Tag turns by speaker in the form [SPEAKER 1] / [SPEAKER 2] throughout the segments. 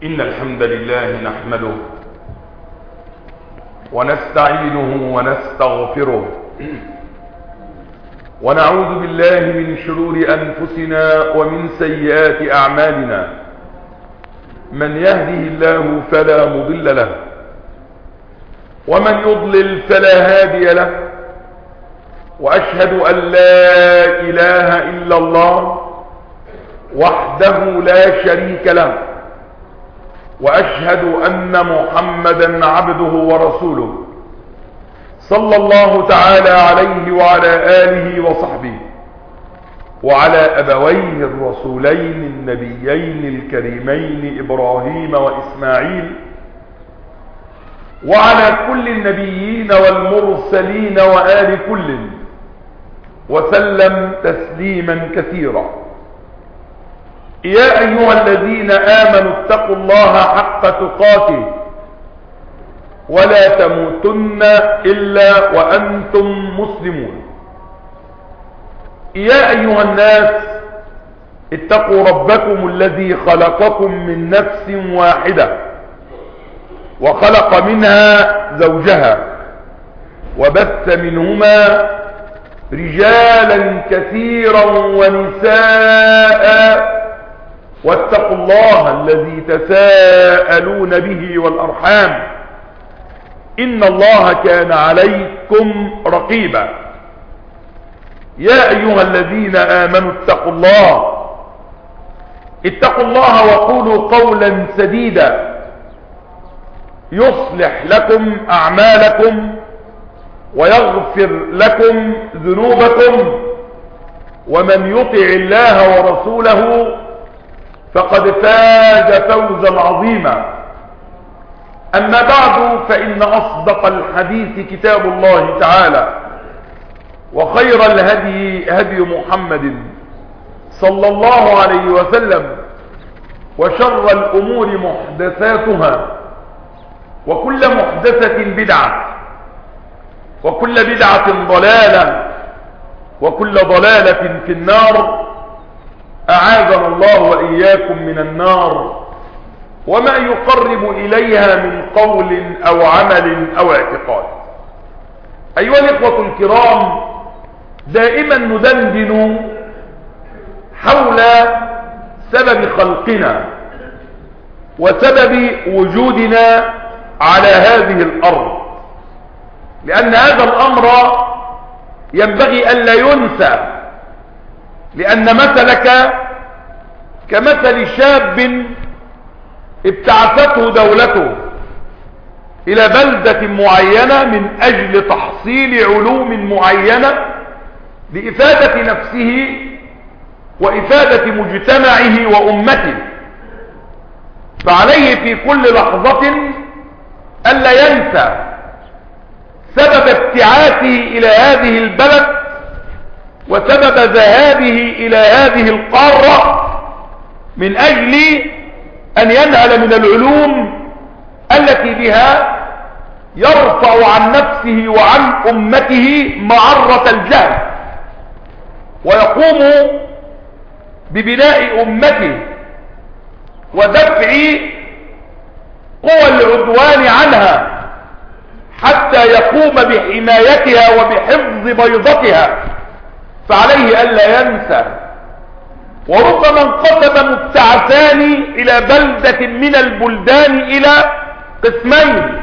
[SPEAKER 1] إن الحمد لله نحمده ونستعينه ونستغفره ونعوذ بالله من شرور أنفسنا ومن سيئات أعمالنا. من يهده الله فلا مضل له ومن يضلل فلا هادي له، وأشهد أن لا إله إلا الله وحده لا شريك له، وأشهد أن محمدا عبده ورسوله صلى الله تعالى عليه وعلى آله وصحبه وعلى أبويه الرسولين النبيين الكريمين إبراهيم وإسماعيل، وعلى كل النبيين والمرسلين وآل كل، وسلم تسليما كثيرا. يا أيها الذين آمنوا اتقوا الله حق تقاته ولا تموتن إلا وأنتم مسلمون. يا أيها الناس اتقوا ربكم الذي خلقكم من نفس واحدة وخلق منها زوجها وبث منهما رجالا كثيرا ونساء، واتقوا الله الذي تساءلون به والأرحام إن الله كان عليكم رقيبا. يا أيها الذين آمنوا اتقوا الله وقولوا قولا سديدا يصلح لكم أعمالكم ويغفر لكم ذنوبكم، ومن يطع الله ورسوله فقد فاز فوزا عظيما. أما بعد، فإن أصدق الحديث كتاب الله تعالى، وخير الهدي هدي محمد صلى الله عليه وسلم، وشر الأمور محدثاتها، وكل محدثة بدعة، وكل بدعة ضلالة، وكل ضلالة في النار. أعاذنا الله وإياكم من النار وما يقرب إليها من قول أو عمل أو اعتقاد. أيها الإخوة الكرام، دائما ندندن حول سبب خلقنا وسبب وجودنا على هذه الأرض، لأن هذا الأمر ينبغي ألا ينسى، لأن مثلك كمثل شاب ابتعثته دولته إلى بلدة معينة من أجل تحصيل علوم معينة لإفادة نفسه وإفادة مجتمعه وأمته، فعليه في كل لحظة ألا ينسى سبب ابتعاثه إلى هذه البلد وسبب ذهابه إلى هذه القارة من أجل أن ينهل من العلوم التي بها يرفع عن نفسه وعن أمته معرة الجهل، ويقوم ببناء أمته ودفع قوى العدوان عنها حتى يقوم بحمايتها وبحفظ بيضتها. فعليه ألا ينسى. وربما انقسم مبتعثان إلى بلدة من البلدان إلى قسمين: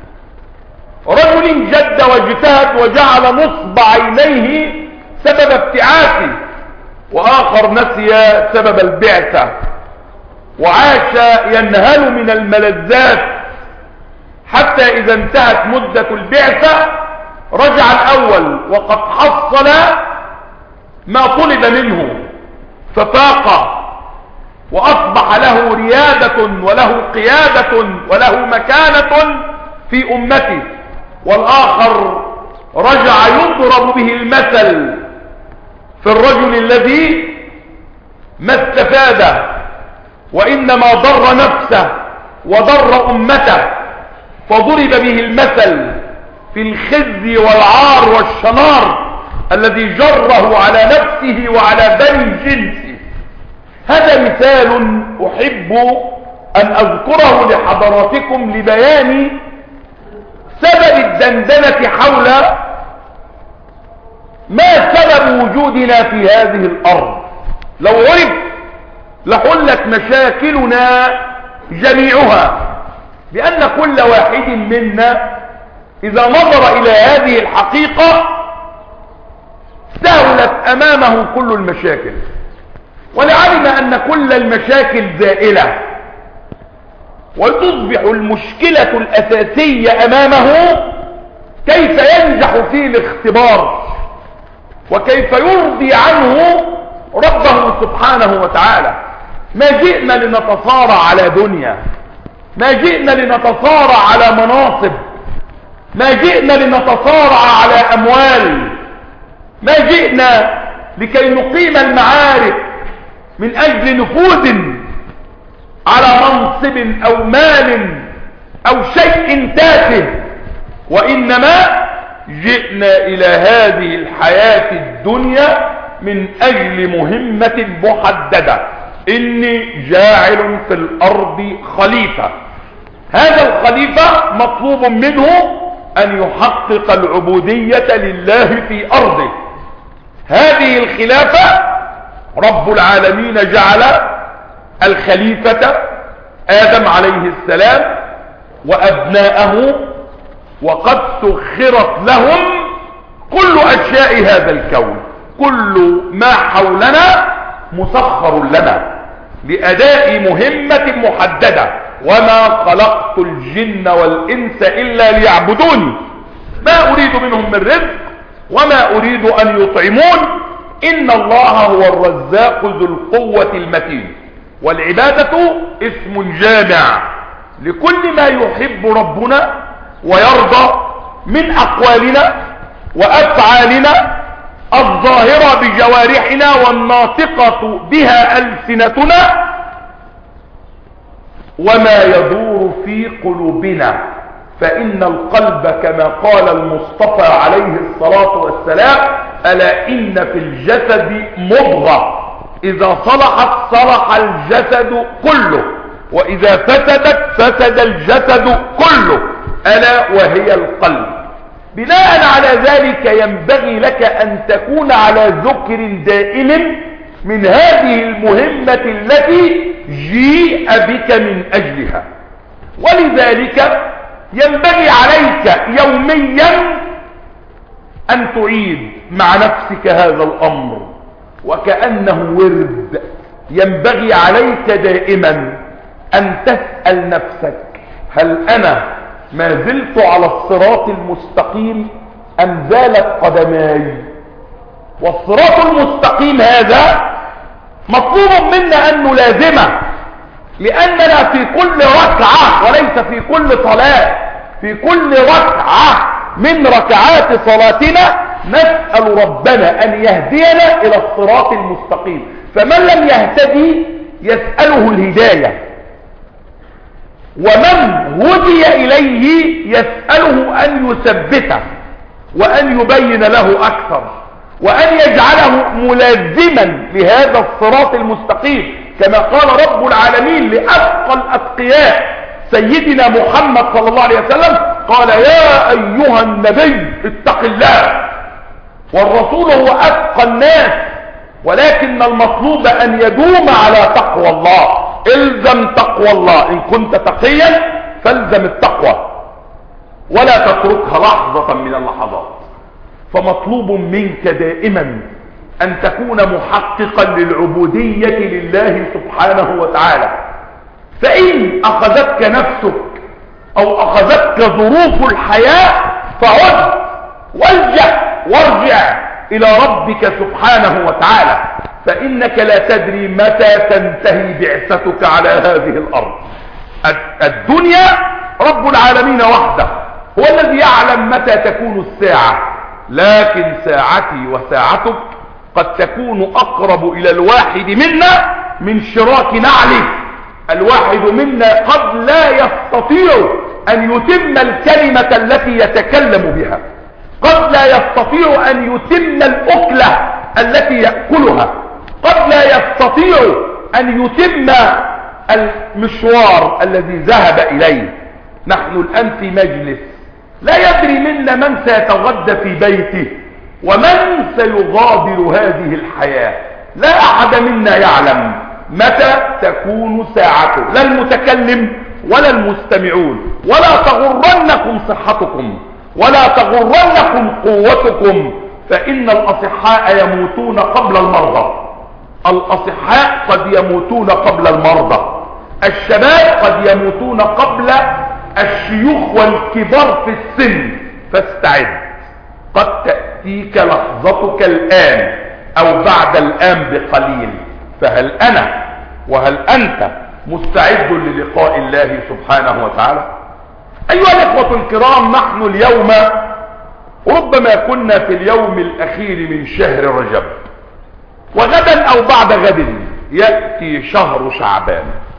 [SPEAKER 1] رجل جد واجتهد وجعل نصب عينيه سبب ابتعاثه، وآخر نسي سبب البعثة وعاش ينهل من الملذات حتى إذا انتهت مدة البعثة رجع الأول وقد حصل ما طلب منه ففاق وأصبح له ريادة وله قيادة وله مكانة في أمته، والآخر رجع يضرب به المثل في الرجل الذي ما استفاد وإنما ضر نفسه وضر أمته، فضرب به المثل في الخزي والعار والشنار الذي جره على نفسه وعلى بني جنسه. هذا مثال أحب أن أذكره لحضراتكم لبيان سبب الدندنة حول ما سبب وجودنا في هذه الأرض. لو عرف لحلت مشاكلنا جميعها، لأن كل واحد منا إذا نظر إلى هذه الحقيقة سهلت أمامه كل المشاكل، ولعلم أن كل المشاكل زائلة، وتصبح المشكلة الأساسية أمامه كيف ينجح في الاختبار، وكيف يرضي عنه ربه سبحانه وتعالى. ما جئنا لنتصارع على دنيا، ما جئنا لنتصارع على مناصب، ما جئنا لنتصارع على أموال، ما جئنا لكي نقيم المعارك من أجل نفوذ على منصب أو مال أو شيء تافه، وإنما جئنا إلى هذه الحياة الدنيا من أجل مهمة محددة: إني جاعل في الأرض خليفة. هذا الخليفة مطلوب منه أن يحقق العبودية لله في أرضه. هذه الخلافة رب العالمين جعل الخليفة آدم عليه السلام وأبناءه، وقد سخرت لهم كل أشياء هذا الكون. كل ما حولنا مسخر لنا لأداء مهمة محددة: وما خلقت الجن والإنس إلا ليعبدوني ما أريد منهم من رزق وما أريد أن يطعمون إن الله هو الرزاق ذو القوة المتين. والعبادة اسم جامع لكل ما يحب ربنا ويرضى من أقوالنا وأفعالنا الظاهرة بجوارحنا والناطقة بها ألسنتنا، وما يدور في قلوبنا. فإن القلب كما قال المصطفى عليه الصلاة والسلام: ألا إن في الجسد مضغة إذا صلحت صلح الجسد كله، وإذا فسدت فسد الجسد كله، ألا وهي القلب. بناء على ذلك ينبغي لك أن تكون على ذكر دائم من هذه المهمة التي جيء بك من أجلها. ولذلك ينبغي عليك يوميا أن تعيد مع نفسك هذا الأمر وكأنه ورد. ينبغي عليك دائما أن تسأل نفسك: هل أنا ما زلت على الصراط المستقيم أم زالت قدماي؟ والصراط المستقيم هذا مطلوب منا أن نلازمه، لأننا في كل ركعة وليس في كل صلاة، في كل ركعة من ركعات صلاتنا نسأل ربنا أن يهدينا إلى الصراط المستقيم. فمن لم يهتدي يسأله الهداية، ومن هدي إليه يسأله أن يثبته وأن يبين له أكثر وأن يجعله ملازما لهذا الصراط المستقيم، كما قال رب العالمين لأتقى الأتقياء سيدنا محمد صلى الله عليه وسلم: قال: يا أيها النبي اتق الله. والرسول هو أتقى الناس، ولكن المطلوب أن يدوم على تقوى الله. الزم تقوى الله، إن كنت تقيا فالزم التقوى ولا تتركها لحظة من اللحظات. فمطلوب منك دائما أن تكون محققا للعبودية لله سبحانه وتعالى. فإن أخذتك نفسك أو أخذتك ظروف الحياة فعد والجأ وارجع إلى ربك سبحانه وتعالى، فإنك لا تدري متى تنتهي بعثتك على هذه الأرض. الدنيا رب العالمين وحده هو الذي يعلم متى تكون الساعة، لكن ساعتي وساعتك قد تكون أقرب إلى الواحد منا من شراك نعله. الواحد منا قد لا يستطيع أن يتم الكلمة التي يتكلم بها، قد لا يستطيع أن يتم الأكلة التي يأكلها، قد لا يستطيع أن يتم المشوار الذي ذهب إليه. نحن الآن في مجلس لا يدري منا من سيتغدى في بيته ومن سيغادر هذه الحياة. لا أحد منا يعلم متى تكون ساعته، لا المتكلم ولا المستمعون. ولا تغرنكم صحتكم ولا تغرنكم قوتكم، فإن الأصحاء يموتون قبل المرضى. الأصحاء قد يموتون قبل المرضى، الشباب قد يموتون قبل الشيوخ والكبار في السن. فاستعد، قد تأتيك لحظتك الآن أو بعد الآن بقليل. فهل أنا وهل أنت مستعد للقاء الله سبحانه وتعالى؟ أيها الإخوة الكرام، نحن اليوم ربما كنا في اليوم الأخير من شهر رجب، وغدا أو بعد غد يأتي شهر شعبان.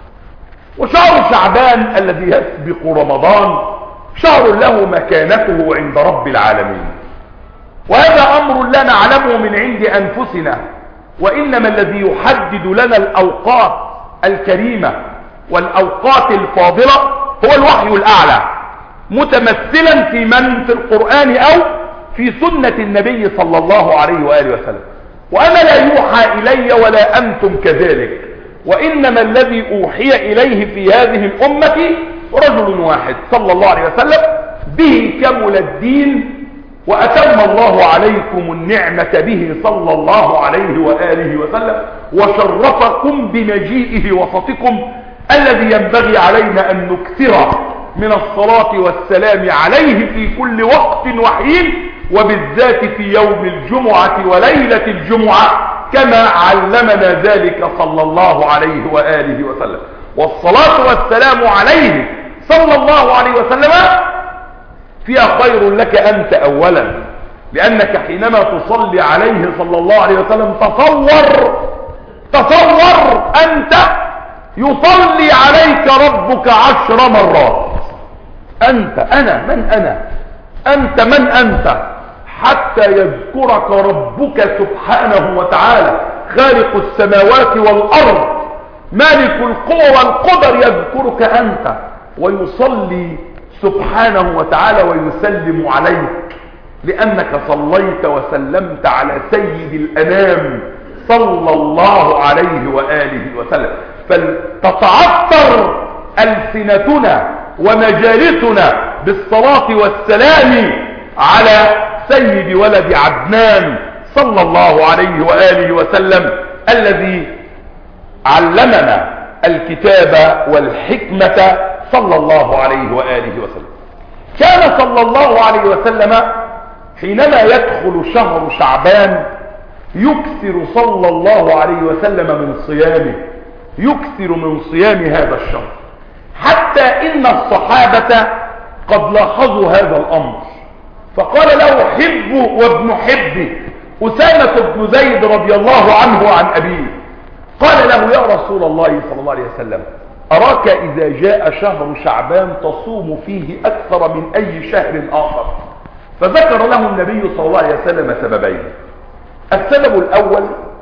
[SPEAKER 1] وشهر شعبان الذي يسبق رمضان شهر له مكانته عند رب العالمين، وهذا أمر لا نعلمه من عند أنفسنا، وإنما الذي يحدد لنا الأوقات الكريمة والأوقات الفاضلة هو الوحي الأعلى، متمثلا في من في القرآن أو في سنة النبي صلى الله عليه وآله وسلم. وأنا لا يوحى إلي ولا أنتم كذلك، وإنما الذي أوحي إليه في هذه الأمة رجل واحد صلى الله عليه وسلم، به كمل الدين وأتم الله عليكم النعمة به صلى الله عليه وآله وسلم، وشرفكم بمجيئه وسطكم الذي ينبغي علينا أن نكثر من الصلاة والسلام عليه في كل وقت وحين، وبالذات في يوم الجمعة وليلة الجمعة كما علمنا ذلك صلى الله عليه وآله وسلم. والصلاة والسلام عليه صلى الله عليه وسلم فيها خير لك أنت أولا، لأنك حينما تصلي عليه صلى الله عليه وسلم تصور أنت يصلي عليك ربك 10 مرات. أنت من أنت حتى يذكرك ربك سبحانه وتعالى، خالق السماوات والأرض، مالك القوى والقدر، يذكرك أنت ويصلي سبحانه وتعالى ويسلم عليك، لأنك صليت وسلمت على سيد الأنام صلى الله عليه وآله وسلم. فلتتعطر ألسنتنا ومجالسنا بالصلاة والسلام على سيد ولد عدنان صلى الله عليه وآله وسلم، الذي علمنا الكتاب والحكمة صلى الله عليه وآله وسلم. كان صلى الله عليه وسلم حينما يدخل شهر شعبان يكثر صلى الله عليه وسلم من صيامه، يكثر من صيام هذا الشهر، حتى إن الصحابة قد لاحظوا هذا الأمر، فقال له حب وابن حب أسامة بن زيد رضي الله عنه وعن أبيه، قال له يا رسول الله صلى الله عليه وسلم أراك إذا جاء شهر شعبان تصوم فيه أكثر من أي شهر آخر. فذكر له النبي صلى الله عليه وسلم سببين. السبب الأول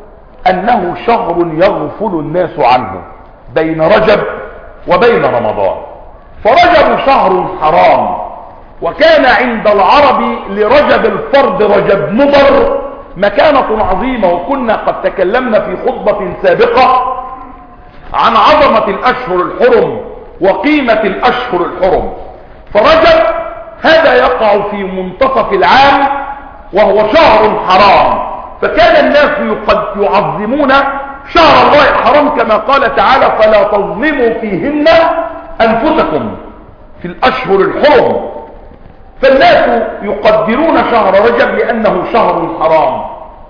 [SPEAKER 1] أنه شهر يغفل الناس عنه بين رجب وبين رمضان، فرجب شهر حرام، وكان عند العرب لرجب الفرد رجب مضر مكانة عظيمة، وكنا قد تكلمنا في خطبة سابقة عن عظمة الأشهر الحرم وقيمة الأشهر الحرم. فرجب هذا يقع في منتصف العام وهو شهر حرام، فكان الناس قد يعظمون شهر الله الحرام كما قال تعالى فلا تظلموا فيهن أنفسكم في الأشهر الحرم. فالناس يقدرون شهر رجب لأنه شهر حرام،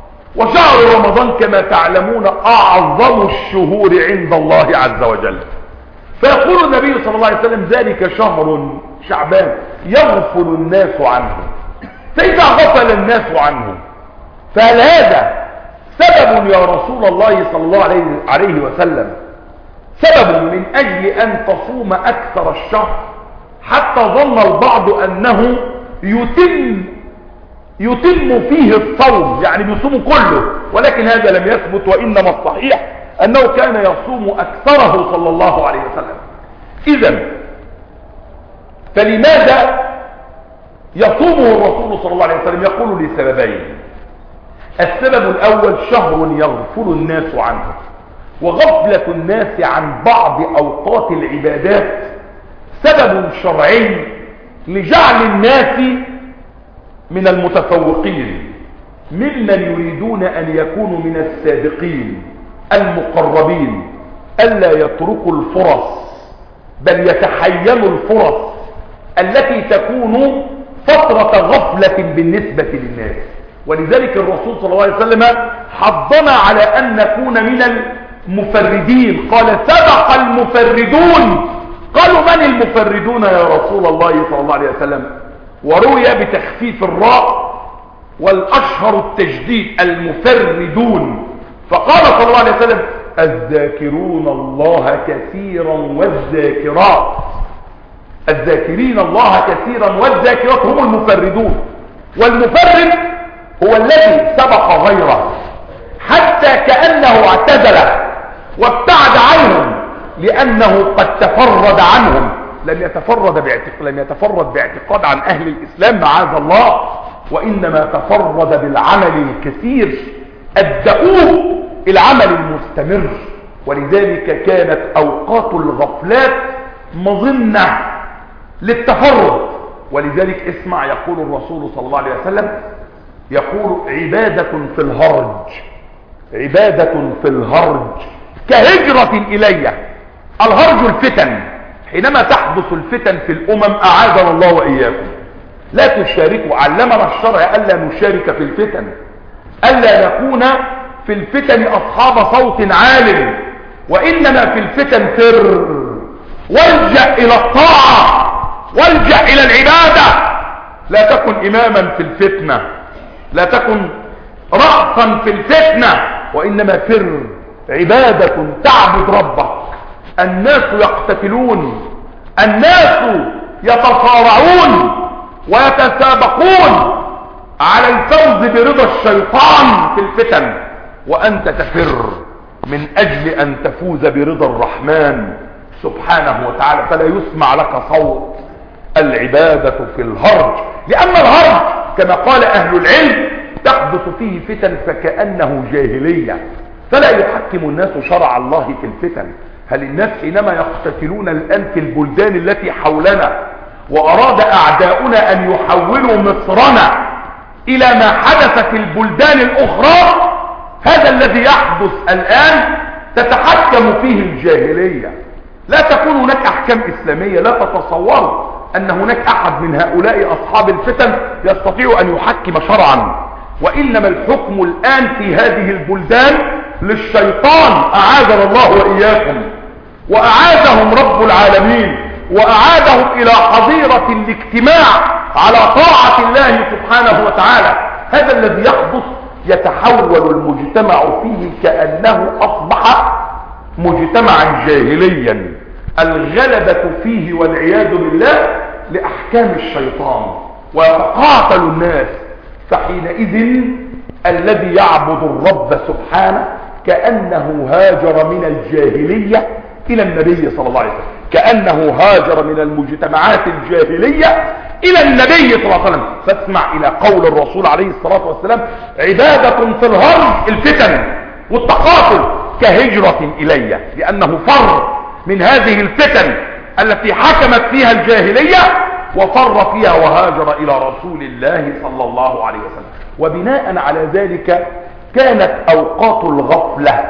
[SPEAKER 1] وشهر رمضان كما تعلمون أعظم الشهور عند الله عز وجل. فيقول النبي صلى الله عليه وسلم ذلك شهر شعبان يغفل الناس عنه. فإذا غفل الناس عنه فهل هذا سبب يا رسول الله صلى الله عليه وسلم، سبب من أجل أن تصوم أكثر الشهر، حتى ظن البعض أنه يتم فيه الصوم، يعني بيصوم كله، ولكن هذا لم يثبت، وإنما الصحيح أنه كان يصوم أكثره صلى الله عليه وسلم. إذن فلماذا يصومه الرسول صلى الله عليه وسلم؟ يقول لسببين. السبب الأول شهر يغفل الناس عنه، وغفلة الناس عن بعض أوقات العبادات سبب شرعي لجعل الناس من المتفوقين، ممن يريدون أن يكونوا من السابقين المقربين، ألا يتركوا الفرص بل يتحينوا الفرص التي تكون فترة غفلة بالنسبة للناس. ولذلك الرسول صلى الله عليه وسلم حضنا على أن نكون من المفردين. قال سبق المفردون. قالوا من المفردون يا رسول الله صلى الله عليه وسلم؟ وروي بتخفيف الراء والأشهر التجديد المفردون. فقال صلى الله عليه وسلم الذاكرون الله كثيرا والذاكرات. الذاكرين الله كثيرا والذاكرات هم المفردون. والمفرد هو الذي سبق غيره حتى كأنه اعتزل وابتعد عنهم، لأنه قد تفرد عنهم. لم يتفرد باعتقاد عن أهل الإسلام معاذ الله، وإنما تفرد بالعمل الكثير الدؤوب، العمل المستمر. ولذلك كانت أوقات الغفلات مظنة للتفرد. ولذلك اسمع يقول الرسول صلى الله عليه وسلم، يقول عبادة في الهرج، عبادة في الهرج كهجرة إلي. الهرج الفتن، حينما تحدث الفتن في الأمم أعاذنا الله وإياكم لا تشاركوا. علمنا الشرع ألا نشارك في الفتن، ألا نكون في الفتن أصحاب صوت عال، وإنما في الفتن فر، والجأ إلى الطاعة، والجأ إلى العبادة. لا تكن إماما في الفتنة، لا تكن رأسا في الفتنة، وإنما فر. عبادة تعبد ربك. الناس يقتتلون، الناس يتصارعون ويتسابقون على الفوز برضا الشيطان في الفتن، وأنت تفر من أجل أن تفوز برضا الرحمن سبحانه وتعالى. فلا يسمع لك صوت. العبادة في الهرج، لأن الهرج كما قال أهل العلم تحدث فيه فتن فكأنه جاهلية، فلا يحكم الناس شرع الله في الفتن. هل الناس حينما يقتتلون الآن في البلدان التي حولنا، وأراد أعداؤنا أن يحولوا مصرنا إلى ما حدث في البلدان الأخرى، هذا الذي يحدث الآن تتحكم فيه الجاهلية. لا تكون هناك أحكام إسلامية. لا تتصوروا أن هناك أحد من هؤلاء أصحاب الفتن يستطيع أن يحكم شرعا، وإنما الحكم الآن في هذه البلدان للشيطان أعاذنا الله وإياكم، وأعادهم رب العالمين، وأعادهم إلى حظيرة الاجتماع على طاعة الله سبحانه وتعالى. هذا الذي يحدث. يتحول المجتمع فيه كأنه أصبح مجتمعا جاهليا، الغلبة فيه والعياذ بالله لأحكام الشيطان، ويتقاتل الناس. فحينئذ الذي يعبد الرب سبحانه كأنه هاجر من الجاهلية إلى النبي صلى الله عليه وسلم، كأنه هاجر من المجتمعات الجاهلية إلى النبي صلى الله عليه وسلم. فاسمع إلى قول الرسول عليه الصلاة والسلام عبادة في الهرج، الفتن والتقاتل، كهجرة إلي، لأنه فر من هذه الفتن التي حكمت فيها الجاهلية، وفر فيها وهاجر إلى رسول الله صلى الله عليه وسلم. وبناء على ذلك كانت أوقات الغفلة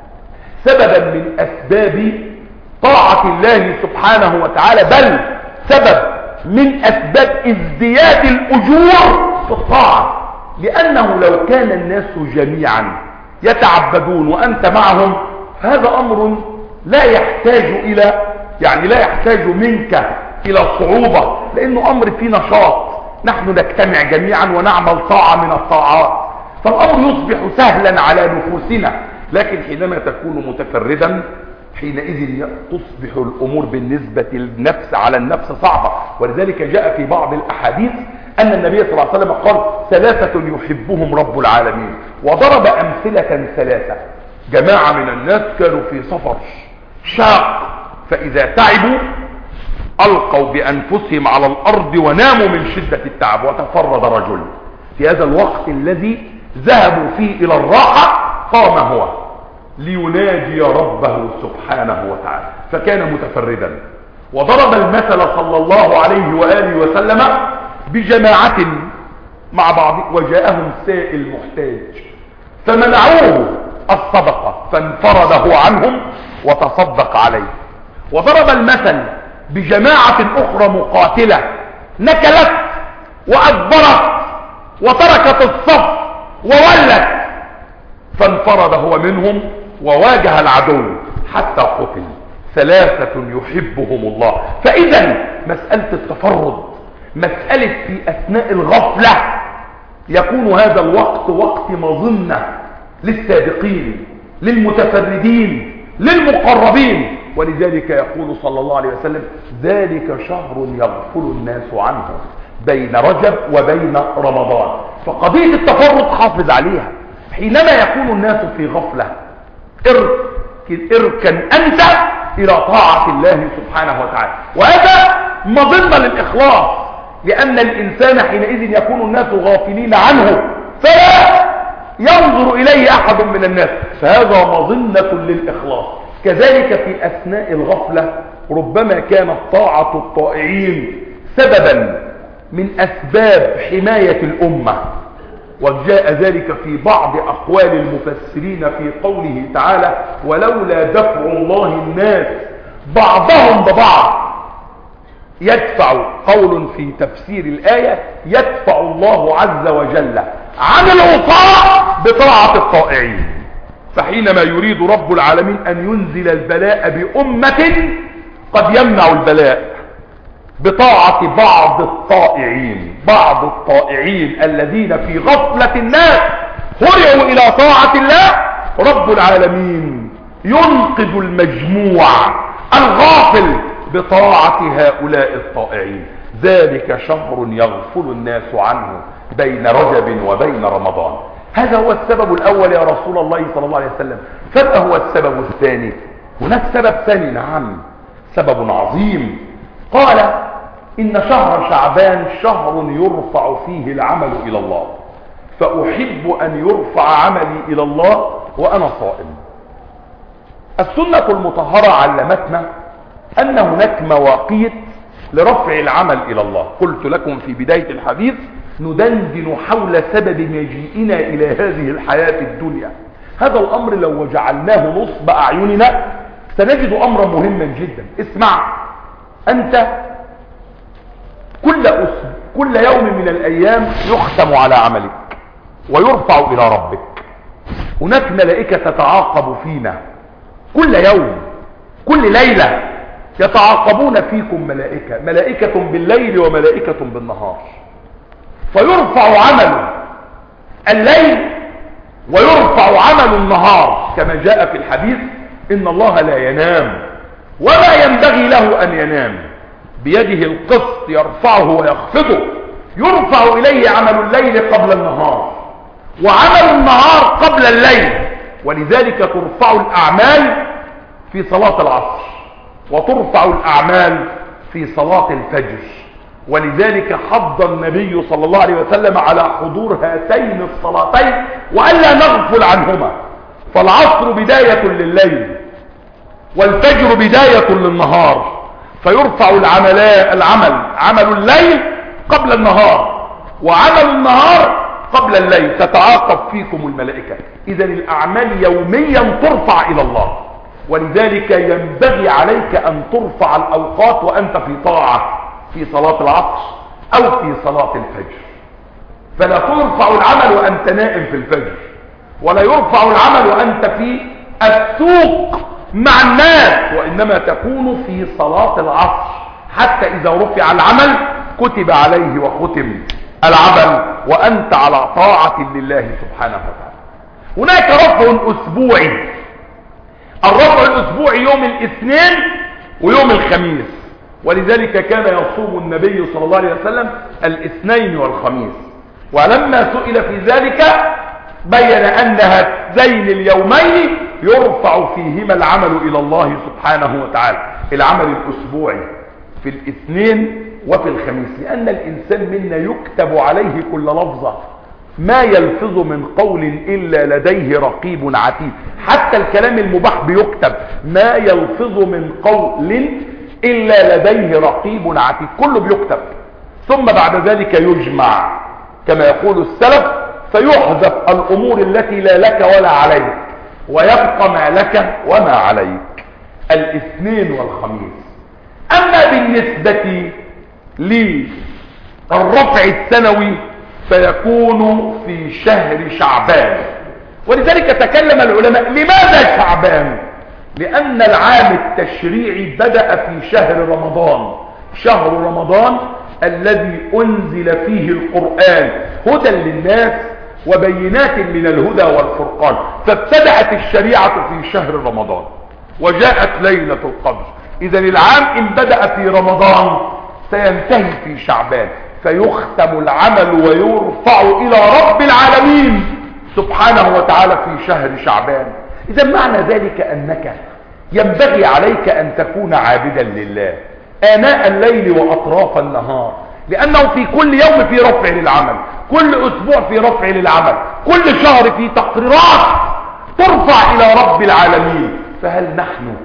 [SPEAKER 1] سببا من أسباب طاعة الله سبحانه وتعالى، بل سبب من أسباب ازدياد الأجور في الطاعة. لأنه لو كان الناس جميعا يتعبدون وأنت معهم، هذا أمر لا يحتاج إلى لا يحتاج منك إلى صعوبة، لأنه أمر فيه نشاط، نحن نجتمع جميعا ونعمل طاعة من الطاعات، فالأمر يصبح سهلا على نفوسنا. لكن حينما تكون متفردا، حينئذ تصبح الأمور بالنسبة للنفس على النفس صعبة. ولذلك جاء في بعض الأحاديث أن النبي صلى الله عليه وسلم قال 3 يحبهم رب العالمين، وضرب أمثلة 3. جماعة من الناس كانوا في سفر شاق، فإذا تعبوا ألقوا بأنفسهم على الأرض وناموا من شدة التعب، وتفرد رجل في هذا الوقت الذي ذهبوا فيه إلى الراحة، قام هو ليناجي ربه سبحانه وتعالى، فكان متفردا. وضرب المثل صلى الله عليه وآله وسلم بجماعة مع بعض وجاءهم سائل محتاج فمنعوه الصدقة فانفرده عنهم وتصدق عليه. وضرب المثل بجماعة أخرى مقاتلة نكلت وأدبرت وتركت الصف وولت، فانفرد هو منهم وواجه العدو حتى قتل. ثلاثة يحبهم الله. فإذا مسألة التفرد مسألة في أثناء الغفلة يكون هذا الوقت وقت مظنة للسابقين للمتفردين للمقربين، ولذلك يقول صلى الله عليه وسلم ذلك شهر يغفل الناس عنه بين رجب وبين رمضان. فقضية التفرد حافظ عليها. حينما يكون الناس في غفلة اركن أنت إلى طاعة الله سبحانه وتعالى، وهذا مظنة للإخلاص، لأن الإنسان حينئذ يكون الناس غافلين عنه فلا ينظر إليه أحد من الناس، فهذا مظنة للإخلاص. كذلك في أثناء الغفلة ربما كانت طاعة الطائعين سببا من أسباب حماية الأمة، وجاء ذلك في بعض أقوال المفسرين في قوله تعالى ولولا دفع الله الناس بعضهم ببعض يدفع، قول في تفسير الآية يدفع الله عز وجل عن العصاة بطاعة الطائعين. فحينما يريد رب العالمين أن ينزل البلاء بأمة قد يمنع البلاء بطاعة بعض الطائعين. بعض الطائعين الذين في غفلة الناس هرعوا إلى طاعة الله، رب العالمين ينقذ المجموع الغافل بطاعة هؤلاء الطائعين. ذلك شهر يغفل الناس عنه بين رجب وبين رمضان. هذا هو السبب الأول يا رسول الله صلى الله عليه وسلم. فما هو السبب الثاني؟ هناك سبب ثاني، نعم سبب عظيم. قال إن شهر شعبان شهر يرفع فيه العمل إلى الله، فأحب أن يرفع عملي إلى الله وأنا صائم. السنة المطهرة علمتنا أن هناك مواقيت لرفع العمل إلى الله. قلت لكم في بداية الحديث ندندن حول سبب مجيئنا إلى هذه الحياة الدنيا. هذا الأمر لو جعلناه نصب أعيننا سنجد أمرا مهما جدا. اسمع، أنت كل يوم من الأيام يختم على عملك ويرفع إلى ربك. هناك ملائكة تتعاقب فينا كل يوم، كل ليلة يتعاقبون فيكم ملائكة بالليل وملائكة بالنهار، فيرفع عمل الليل ويرفع عمل النهار، كما جاء في الحديث إن الله لا ينام وما ينبغي له أن ينام، بيده القسط يرفعه ويخفضه. يرفع إليه عمل الليل قبل النهار وعمل النهار قبل الليل، ولذلك ترفع الأعمال في صلاة العصر وترفع الأعمال في صلاة الفجر. ولذلك حض النبي صلى الله عليه وسلم على حضور هاتين الصلاتين وألا نغفل عنهما. فالعصر بداية لليل والفجر بداية للنهار، فيرفع عمل الليل قبل النهار وعمل النهار قبل الليل، تتعاقب فيكم الملائكة. إذن الأعمال يوميا ترفع إلى الله، ولذلك ينبغي عليك أن ترفع الأوقات وأنت في طاعة، في صلاة العصر أو في صلاة الفجر. فلا ترفع العمل وأنت نائم في الفجر، ولا يرفع العمل وأنت في السوق مع الناس، وإنما تكون في صلاة العصر، حتى إذا رفع العمل كتب عليه وختم العمل وأنت على طاعة لله سبحانه وتعالى. هناك رفع أسبوعي. الرفع الأسبوعي يوم الاثنين ويوم الخميس، ولذلك كان يصوم النبي صلى الله عليه وسلم الاثنين والخميس. ولما سئل في ذلك بين أن هذين اليومين يرفع فيهما العمل إلى الله سبحانه وتعالى، العمل الأسبوعي في الاثنين وفي الخميس، لأن الإنسان منا يكتب عليه كل لفظة، ما يلفظ من قول إلا لديه رقيب عتيد. حتى الكلام المباح بيكتب، ما يلفظ من قول إلا لديه رقيب عتيد، كله بيكتب. ثم بعد ذلك يجمع كما يقول السلف، فيحذف الأمور التي لا لك ولا عليك، ويبقى ما لك وما عليك، الاثنين والخميس. أما بالنسبة للرفع السنوي فيكون في شهر شعبان، ولذلك تكلم العلماء لماذا شعبان؟ لأن العام التشريعي بدأ في شهر رمضان، شهر رمضان الذي أنزل فيه القرآن هدى للناس وبينات من الهدى والفرقان، فابتدأت الشريعة في شهر رمضان وجاءت ليلة القدر. إذا العام إن بدأ في رمضان سينتهي في شعبان، فيختم العمل ويرفع إلى رب العالمين سبحانه وتعالى في شهر شعبان. إذا معنى ذلك أنك ينبغي عليك أن تكون عابدا لله آناء الليل وأطراف النهار، لأنه في كل يوم في رفع للعمل، كل أسبوع في رفع للعمل، كل شهر في تقريرات ترفع إلى رب العالمين. فهل نحن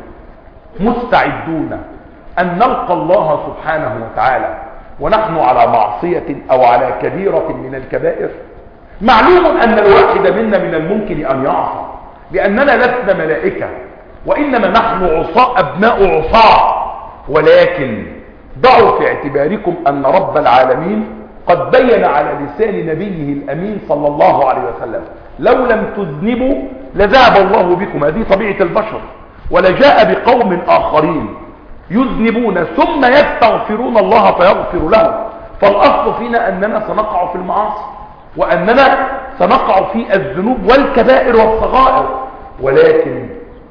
[SPEAKER 1] مستعدون أن نلقى الله سبحانه وتعالى ونحن على معصية أو على كبيرة من الكبائر؟ معلوم أن الواحد منا من الممكن أن يعصى، لأننا لسنا ملائكة، وإنما نحن عصاء أبناء عصاء. ولكن ضعوا في اعتباركم أن رب العالمين قد بين على لسان نبيه الأمين صلى الله عليه وسلم: لو لم تذنبوا لذهب الله بكم. هذه طبيعة البشر، ولجاء بقوم آخرين يذنبون ثم يستغفرون الله فيغفر لهم. فالأصل فينا أننا سنقع في المعاصي، وأننا سنقع في الذنوب والكبائر والصغائر، ولكن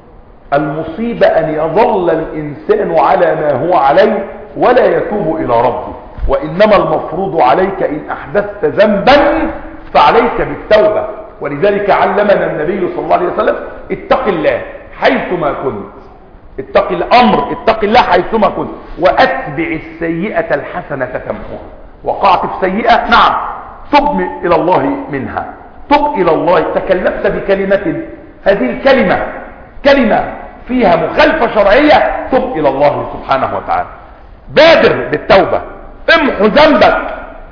[SPEAKER 1] المصيبة أن يظل الإنسان على ما هو عليه ولا يتوب إلى ربه. وإنما المفروض عليك إن أحدثت ذنبا فعليك بالتوبة، ولذلك علمنا النبي صلى الله عليه وسلم: اتق الله حيثما كنت، اتق الأمر، اتق الله حيثما كنت، وأتبع السيئة الحسنة تمحوها. وقعت في سيئة، نعم، تب إلى الله منها، تب إلى الله. تكلمت بكلمة، هذه الكلمة كلمة فيها مخالفة شرعية، تب إلى الله سبحانه وتعالى، بادر بالتوبة، امحو ذنبك،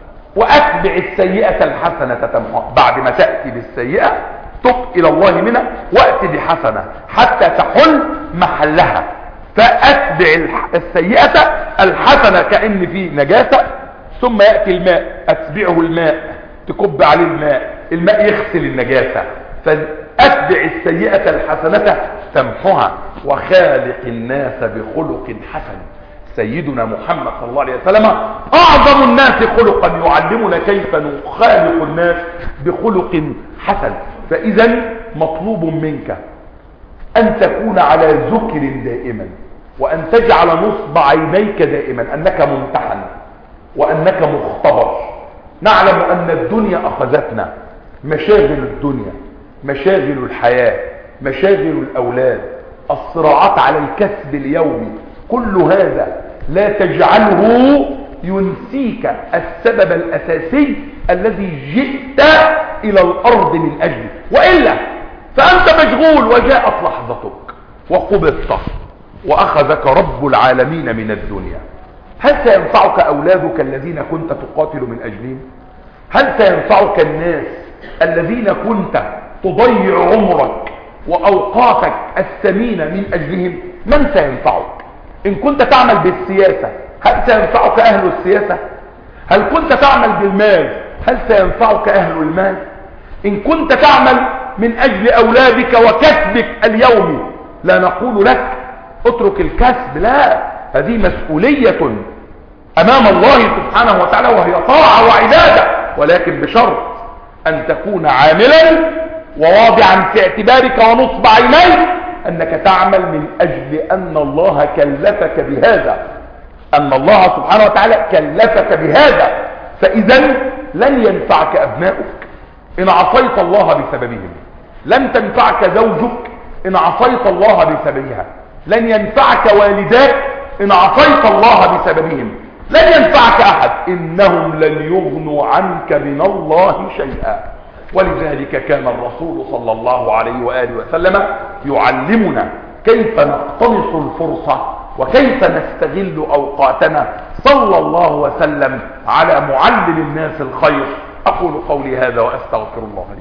[SPEAKER 1] وأتبع السيئة الحسنة تمحوها. بعد ما تأتي بالسيئة تب إلى الله منها وأتي بحسنة حتى تحل محلها. فأتبع السيئة الحسنة كأن في نجاسة، ثم يأتي الماء، أتبعه الماء، تكب عليه الماء يغسل النجاسة. فأتبع السيئة الحسنة تمحها، وخالق الناس بخلق حسن. سيدنا محمد صلى الله عليه وسلم أعظم الناس خلقا، يعلمنا كيف نخالق الناس بخلق حسن. فإذا مطلوب منك أن تكون على ذكر دائما، وأن تجعل نصب عينيك دائما أنك ممتحن وأنك مختبر. نعلم أن الدنيا أخذتنا، مشاغل الدنيا، مشاغل الحياة، مشاغل الأولاد، الصراعات على الكسب اليومي، كل هذا لا تجعله ينسيك السبب الأساسي الذي جئت إلى الأرض من أجله، وإلا فأنت مشغول وجاءت لحظتك وقبضت وأخذك رب العالمين من الدنيا. هل سينفعك أولادك الذين كنت تقاتل من أجلهم؟ هل سينفعك الناس الذين كنت تضيع عمرك وأوقاتك الثمينة من أجلهم؟ من سينفعك؟ إن كنت تعمل بالسياسة هل سينفعك أهل السياسة؟ هل كنت تعمل بالمال هل سينفعك أهل المال؟ إن كنت تعمل من أجل أولادك وكسبك اليومي، لا نقول لك اترك الكسب، لا، هذه مسؤولية أمام الله سبحانه وتعالى، وهي طاعة وعبادة، ولكن بشرط أن تكون عاملا وواضعا في اعتبارك ونصب عينيك أنك تعمل من أجل أن الله كلفك بهذا، أن الله سبحانه وتعالى كلفك بهذا. فإذا لن ينفعك أبناؤك إن عصيت الله بسببهم، لن تنفعك زوجك إن عصيت الله بسببها، لن ينفعك والداك إن عصيت الله بسببهم، لن ينفعك أحد، إنهم لن يغنوا عنك من الله شيئا. ولذلك كان الرسول صلى الله عليه وآله وسلم يعلمنا كيف نقتنص الفرصة وكيف نستغل أوقاتنا، صلى الله وسلم على معلم الناس الخير. أقول قولي هذا وأستغفر الله لي.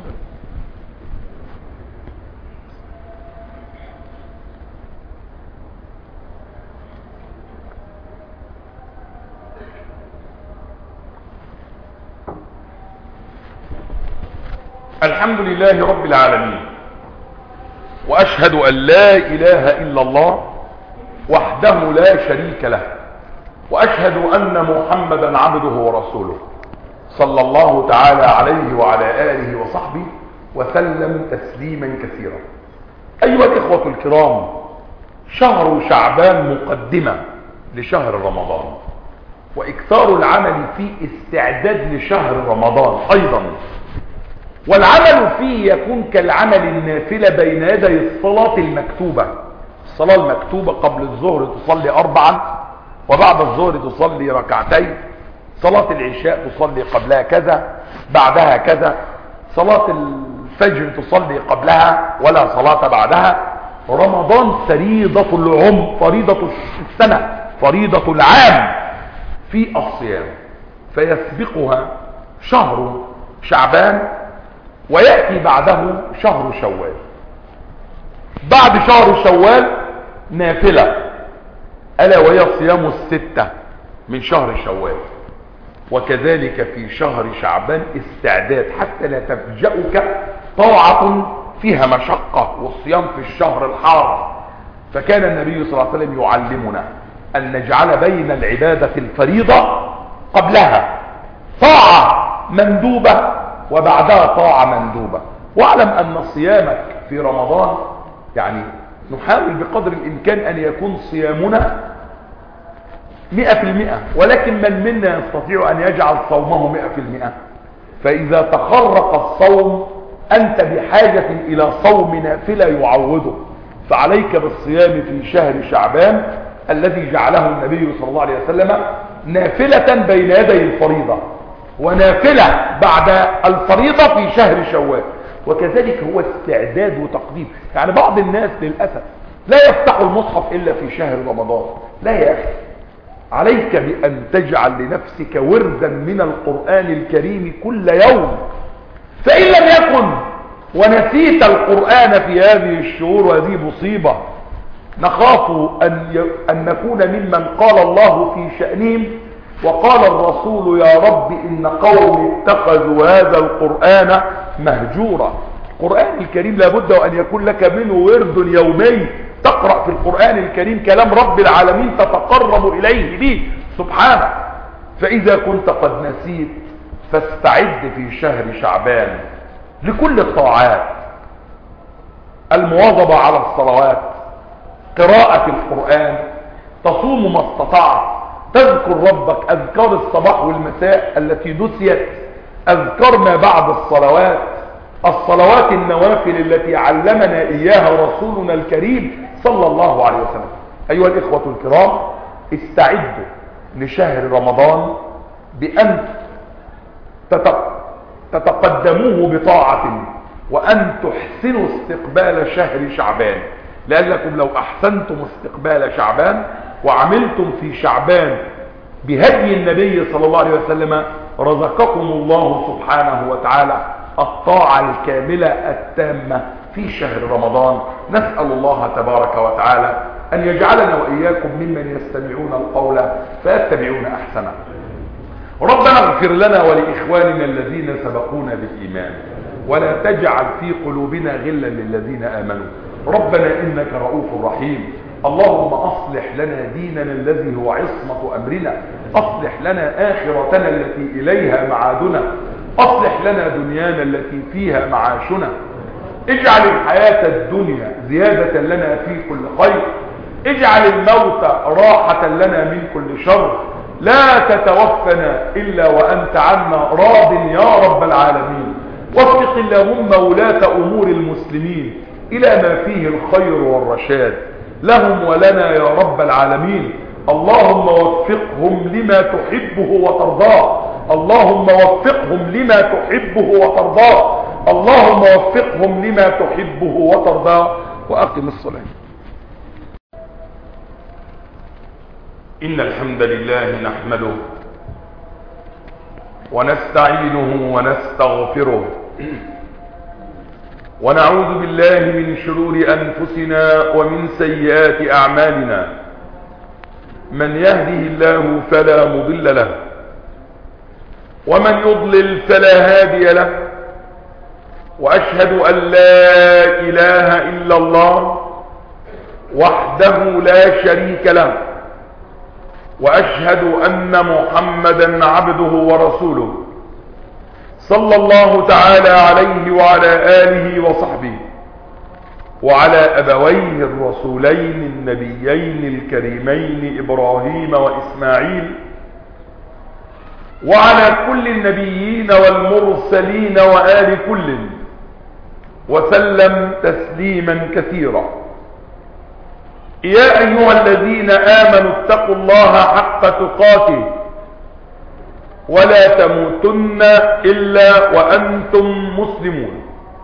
[SPEAKER 1] الحمد لله رب العالمين، وأشهد أن لا إله إلا الله وحده لا شريك له، وأشهد أن محمدا عبده ورسوله، صلى الله تعالى عليه وعلى آله وصحبه وسلم تسليما كثيرا. أيها الإخوة الكرام، شهر شعبان مقدمة لشهر رمضان، وإكثار العمل فيه استعداد لشهر رمضان أيضا، والعمل فيه يكون كالعمل النافلة بين يدي الصلاة المكتوبة. الصلاة المكتوبة قبل الظهر تصلي 4، وبعد الظهر تصلي 2، صلاة العشاء تصلي قبلها كذا، بعدها كذا، صلاة الفجر تصلي قبلها ولا صلاة بعدها. رمضان فريضة العمر، فريضة السنة، فريضة العام في الصيام، فيسبقها شهر شعبان ويأتي بعده شهر شوال. بعد شهر شوال نافلة، ألا وهي صيام 6 من شهر شوال. وكذلك في شهر شعبان استعداد حتى لا تفجأك طاعة فيها مشقة، والصيام في الشهر الحار. فكان النبي صلى الله عليه وسلم يعلمنا أن نجعل بين العبادة الفريضة قبلها طاعة مندوبة وبعدها طاعة مندوبة. واعلم أن صيامك في رمضان، يعني نحاول بقدر الإمكان أن يكون صيامنا 100%، ولكن من منا يستطيع أن يجعل صومه 100%؟ فإذا تخرق الصوم أنت بحاجة إلى صوم نافلة يعوضه. فعليك بالصيام في شهر شعبان الذي جعله النبي صلى الله عليه وسلم نافلة بين يدي الفريضة، ونافلة بعد الفريضة في شهر شوال. وكذلك هو استعداد وتقديم. يعني بعض الناس للأسف لا يفتح المصحف إلا في شهر رمضان. لا يا أخي، عليك بأن تجعل لنفسك وردا من القرآن الكريم كل يوم. فإن لم يكن ونسيت القرآن في هذه الشهور، وهذه مصيبة، نخاف أن نكون ممن قال الله في شأنهم وقال الرسول يا رب إن قوم اتخذوا هذا القرآن مهجورا. القرآن الكريم لابد أن يكون لك منه ورد يومي، تقرأ في القرآن الكريم كلام رب العالمين تتقرب إليه به سبحانه. فإذا كنت قد نسيت فاستعد في شهر شعبان لكل الطاعات: المواظبة على الصلوات، قراءة القرآن، تصوم ما استطعت، تذكر ربك، أذكار الصباح والمساء التي نسيت، أذكار ما بعد الصلوات، الصلوات النوافل التي علمنا إياها رسولنا الكريم صلى الله عليه وسلم. أيها الإخوة الكرام، استعدوا لشهر رمضان بأن تتقدموه بطاعة، وأن تحسنوا استقبال شهر شعبان، لأنكم لو أحسنتم استقبال شعبان وعملتم في شعبان بهدي النبي صلى الله عليه وسلم رزقكم الله سبحانه وتعالى الطاعة الكاملة التامة في شهر رمضان. نسأل الله تبارك وتعالى أن يجعلنا وإياكم ممن يستمعون القول فيتبعون أحسنه. ربنا اغفر لنا ولإخواننا الذين سبقونا بالإيمان، ولا تجعل في قلوبنا غلا للذين آمنوا، ربنا إنك رؤوف رحيم. اللهم أصلح لنا ديننا الذي هو عصمة أمرنا، أصلح لنا آخرتنا التي إليها معادنا، أصلح لنا دنيانا التي فيها معاشنا، اجعل الحياة الدنيا زيادة لنا في كل خير، اجعل الموت راحة لنا من كل شر، لا تتوفنا إلا وأنت عنا راض يا رب العالمين. وفق اللهم ولاة أمور المسلمين إلى ما فيه الخير والرشاد لهم ولنا يا رب العالمين. اللهم وفقهم لما تحبه وترضاه، اللهم وفقهم لما تحبه وترضاه، اللهم وفقهم لما تحبه وترضاه. وأقم الصلاة. إن الحمد لله نحمده ونستعينه ونستغفره ونعوذ بالله من شرور أنفسنا ومن سيئات أعمالنا. من يهده الله فلا مضل له ومن يضلل فلا هادي له، وأشهد أن لا إله إلا الله وحده لا شريك له، وأشهد أن محمدا عبده ورسوله صلى الله تعالى عليه وعلى آله وصحبه وعلى أبويه الرسولين النبيين الكريمين إبراهيم وإسماعيل، وعلى كل النبيين والمرسلين وآل كل، وسلم تسليما كثيرا. يا أيها الذين آمنوا اتقوا الله حق تقاته ولا تموتن إلا وأنتم مسلمون.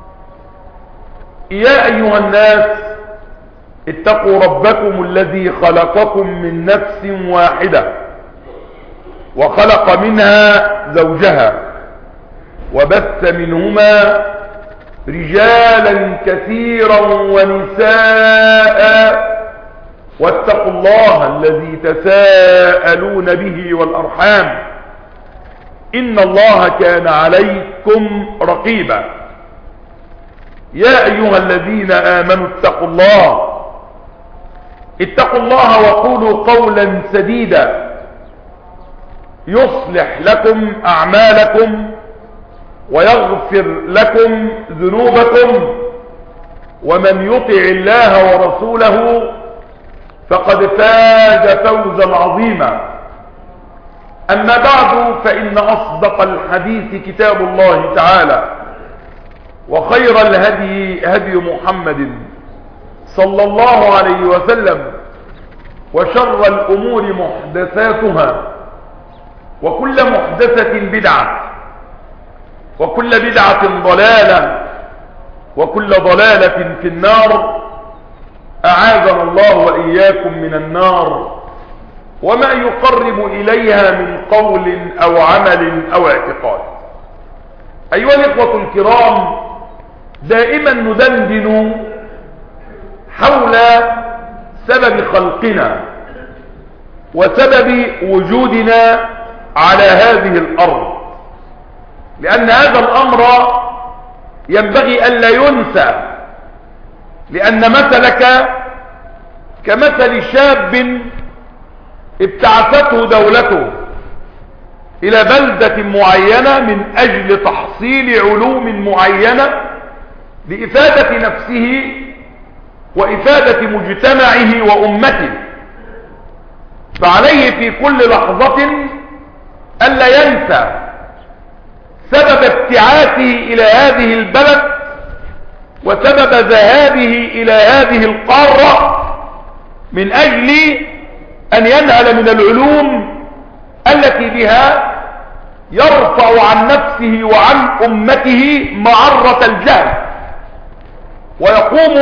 [SPEAKER 1] يا أيها الناس اتقوا ربكم الذي خلقكم من نفس واحدة وخلق منها زوجها وبث منهما رجالا كثيرا ونساء، واتقوا الله الذي تساءلون به والأرحام إن الله كان عليكم رقيبا. يا أيها الذين آمنوا اتقوا الله وقولوا قولا سديدا يصلح لكم أعمالكم ويغفر لكم ذنوبكم، ومن يطع الله ورسوله فقد فاز فوزا عظيما. أما بعد، فإن أصدق الحديث كتاب الله تعالى، وخير الهدي هدي محمد صلى الله عليه وسلم، وشر الأمور محدثاتها، وكل محدثة بدعة، وكل بدعة ضلالة، وكل ضلالة في النار. أعاذنا الله وإياكم من النار وما يقرب إليها من قول أو عمل أو اعتقاد. أيها الإخوة الكرام، دائما ندندن حول سبب خلقنا وسبب وجودنا على هذه الأرض، لأن هذا الأمر ينبغي ألا ينسى، لأن مثلك كمثل شاب ابتعثته دولته إلى بلدة معينة من أجل تحصيل علوم معينة لإفادة نفسه وإفادة مجتمعه وأمته، فعليه في كل لحظة ألا ينسى سبب ابتعاثه إلى هذه البلد وسبب ذهابه إلى هذه القارة من أجل أن ينهل من العلوم التي بها يرفع عن نفسه وعن أمته معرة الجهل، ويقوم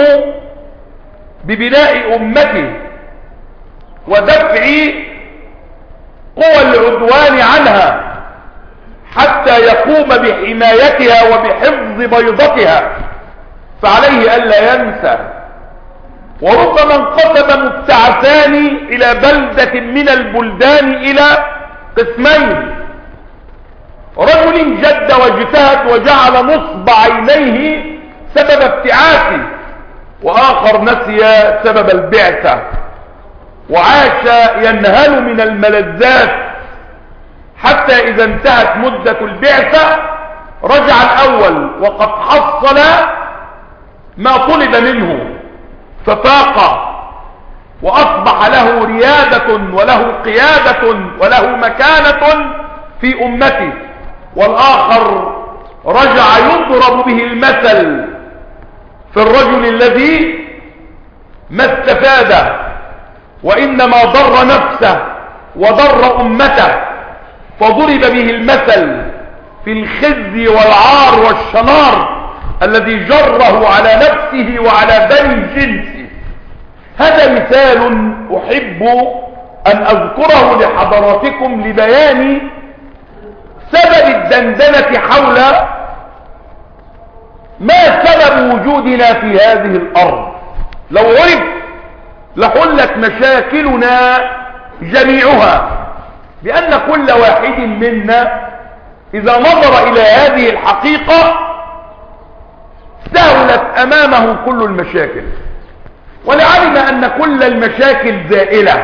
[SPEAKER 1] ببناء أمته ودفع قوى العدوان عنها حتى يقوم بحمايتها وبحفظ بيضتها. فعليه ألا ينسى. وربما انقسم مبتعثان إلى بلدة من البلدان إلى قسمين: رجل جد واجتهد وجعل نصب عينيه سبب ابتعاثه، وآخر نسي سبب البعثة وعاش ينهل من الملذات حتى إذا انتهت مدة البعثة رجع الأول وقد حصل ما طلب منه ففاق وأصبح له ريادة وله قيادة وله مكانة في أمته، والآخر رجع يضرب به المثل في الرجل الذي ما استفاد وإنما ضر نفسه وضر أمته، فضرب به المثل في الخزي والعار والشنار الذي جره على نفسه وعلى بني جنسه. هذا مثال أحب أن أذكره لحضراتكم لبيان سبب الدندنة حول ما سبب وجودنا في هذه الأرض. لو عرف لحلت مشاكلنا جميعها، لأن كل واحد منا إذا نظر إلى هذه الحقيقة سهلت أمامه كل المشاكل، ولعلم أن كل المشاكل زائلة،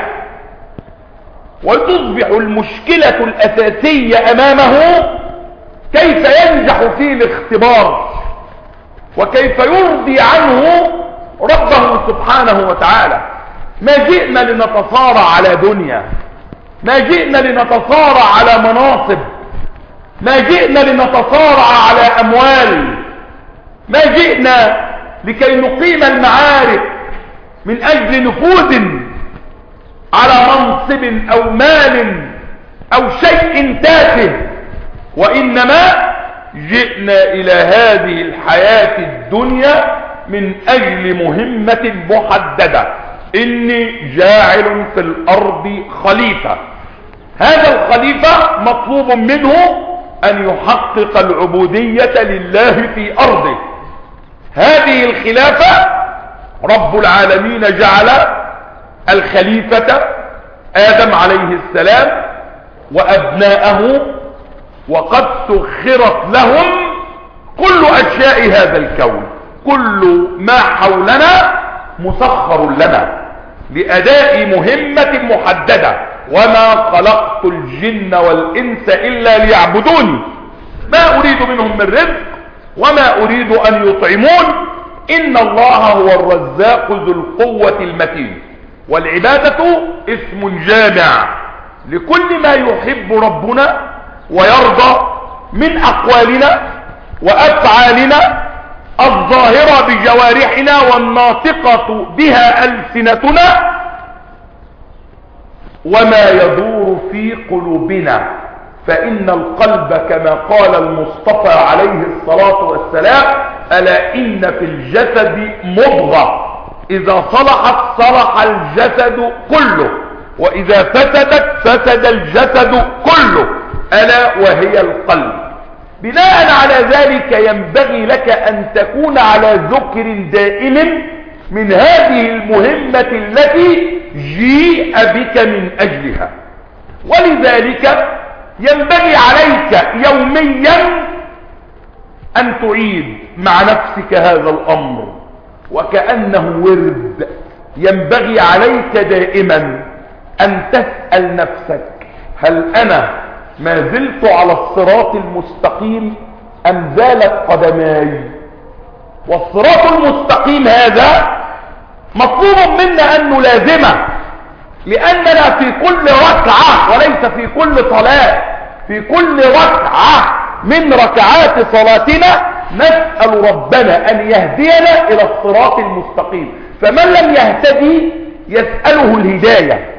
[SPEAKER 1] وتصبح المشكلة الأساسية أمامه كيف ينجح في الاختبار وكيف يرضي عنه ربه سبحانه وتعالى. ما جئنا لنتصارع على دنيا، ما جئنا لنتصارع على مناصب، ما جئنا لنتصارع على أموال، ما جئنا لكي نقيم المعارك من أجل نفوذ على منصب أو مال أو شيء تافه، وإنما جئنا إلى هذه الحياة الدنيا من أجل مهمة محددة: إني جاعل في الأرض خليفة. هذا الخليفة مطلوب منه أن يحقق العبودية لله في أرضه. هذه الخلافة رب العالمين جعل الخليفة آدم عليه السلام وأبناءه، وقد سخرت لهم كل أشياء هذا الكون، كل ما حولنا مسخر لنا لأداء مهمة محددة. وما خلقت الجن والإنس إلا ليعبدوني ما أريد منهم من رزق وما أريد أن يطعمون إن الله هو الرزاق ذو القوة المتين. والعبادة اسم جامع لكل ما يحب ربنا ويرضى من أقوالنا وأفعالنا الظاهرة بجوارحنا والناطقة بها ألسنتنا، وما يدور في قلوبنا. فإن القلب كما قال المصطفى عليه الصلاة والسلام: ألا إن في الجسد مضغة إذا صلحت صلح الجسد كله، وإذا فسدت فسد الجسد كله، ألا وهي القلب. بناء على ذلك ينبغي لك أن تكون على ذكر دائم من هذه المهمة التي جيء بك من أجلها. ولذلك ينبغي عليك يوميا أن تعيد مع نفسك هذا الأمر وكأنه ورد. ينبغي عليك دائما أن تسأل نفسك: هل أنا ما زلت على الصراط المستقيم أم زالت قدماي؟ والصراط المستقيم هذا مطلوب منا أن نلازمه، لأننا في كل ركعة وليس في كل صلاة، في كل ركعة من ركعات صلاتنا نسأل ربنا أن يهدينا إلى الصراط المستقيم. فمن لم يهتدي يسأله الهداية،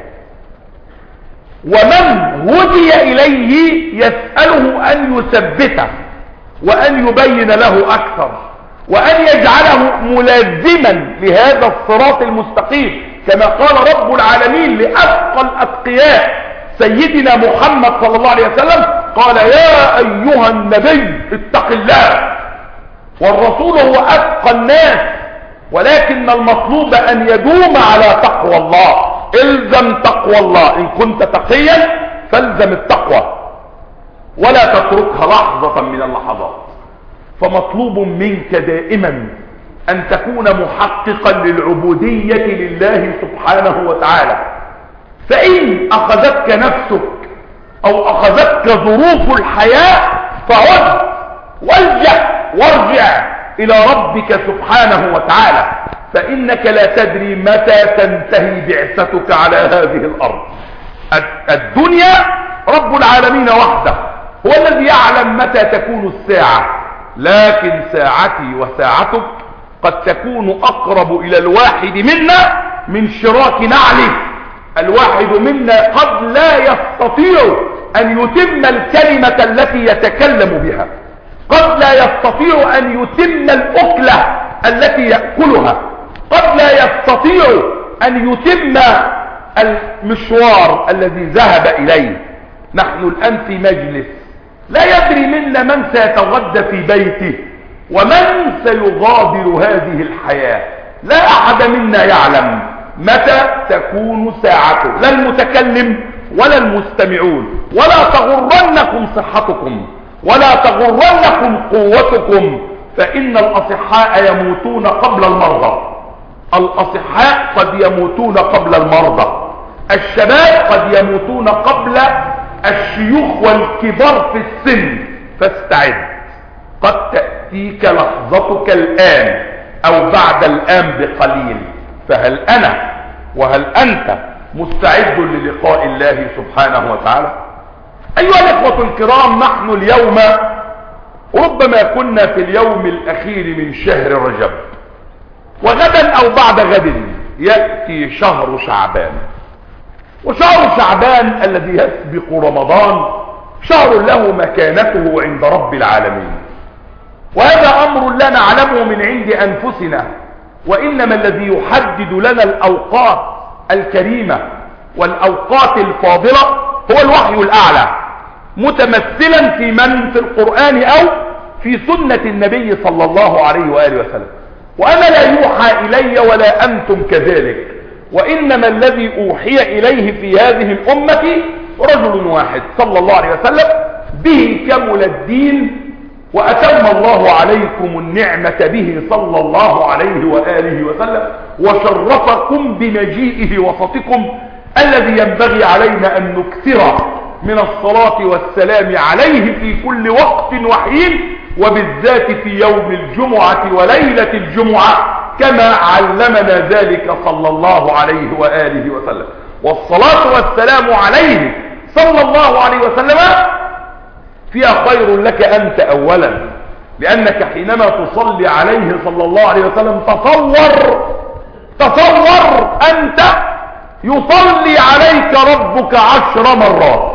[SPEAKER 1] ومن هدي إليه يسأله أن يثبته وأن يبين له أكثر وأن يجعله ملازما لهذا الصراط المستقيم، كما قال رب العالمين لأتقى الأتقياء سيدنا محمد صلى الله عليه وسلم، قال: يا أيها النبي اتق الله. والرسول هو أتقى الناس، ولكن المطلوب أن يدوم على تقوى الله. الزم تقوى الله، إن كنت تقيا فالزم التقوى ولا تتركها لحظة من اللحظات. فمطلوب منك دائما أن تكون محققا للعبودية لله سبحانه وتعالى. فإن أخذتك نفسك أو أخذتك ظروف الحياة فعد والجأ وارجع إلى ربك سبحانه وتعالى، فإنك لا تدري متى تنتهي بعثتك على هذه الأرض. الدنيا رب العالمين وحده هو الذي يعلم متى تكون الساعة، لكن ساعتي وساعتك قد تكون أقرب إلى الواحد منا من شراك نعله. الواحد منا قد لا يستطيع أن يتم الكلمة التي يتكلم بها، قد لا يستطيع أن يتم الأكلة التي يأكلها، قد لا يستطيع أن يتم المشوار الذي ذهب إليه. نحن الآن في مجلس لا يدري منا من سيتغدى في بيته ومن سيغادر هذه الحياة. لا أحد منا يعلم متى تكون ساعته، لا المتكلم ولا المستمعون. ولا تغرنكم صحتكم ولا تغرنكم قوتكم، فإن الأصحاء يموتون قبل المرضى. الأصحاء قد يموتون قبل المرضى، الشباب قد يموتون قبل الشيوخ والكبار في السن. فاستعد، قد تأتيك لحظتك الآن أو بعد الآن بقليل. فهل أنا وهل أنت مستعد للقاء الله سبحانه وتعالى؟ أيها الإخوة الكرام، نحن اليوم ربما كنا في اليوم الأخير من شهر رجب، وغدا أو بعد غد يأتي شهر شعبان. وشهر شعبان الذي يسبق رمضان شهر له مكانته عند رب العالمين، وهذا أمر لا نعلمه من عند أنفسنا، وإنما الذي يحدد لنا الأوقات الكريمة والأوقات الفاضلة هو الوحي الأعلى، متمثلا في من في القرآن أو في سنة النبي صلى الله عليه وآله وسلم. وأنا لا يوحى إلي ولا أنتم كذلك، وإنما الذي أوحي إليه في هذه الأمة رجل واحد صلى الله عليه وسلم، به كمل الدين وأتم الله عليكم النعمة به صلى الله عليه وآله وسلم، وشرفكم بمجيئه وسطكم الذي ينبغي علينا أن نكثر من الصلاة والسلام عليه في كل وقت وحين، وبالذات في يوم الجمعة وليلة الجمعة كما علمنا ذلك صلى الله عليه وآله وسلم. والصلاة والسلام عليه صلى الله عليه وسلم فيها خير لك أنت أولا، لأنك حينما تصلي عليه صلى الله عليه وسلم تصور أنت يصلي عليك ربك 10 مرات.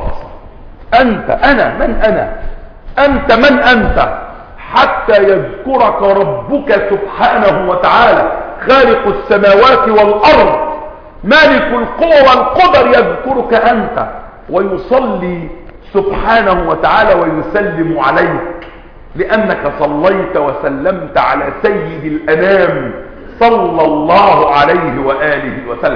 [SPEAKER 1] أنت من أنت حتى يذكرك ربك سبحانه وتعالى، خالق السماوات والأرض، مالك القوى والقدر، يذكرك أنت ويصلي سبحانه وتعالى ويسلم عليك، لأنك صليت وسلمت على سيد الأنام صلى الله عليه وآله وسلم.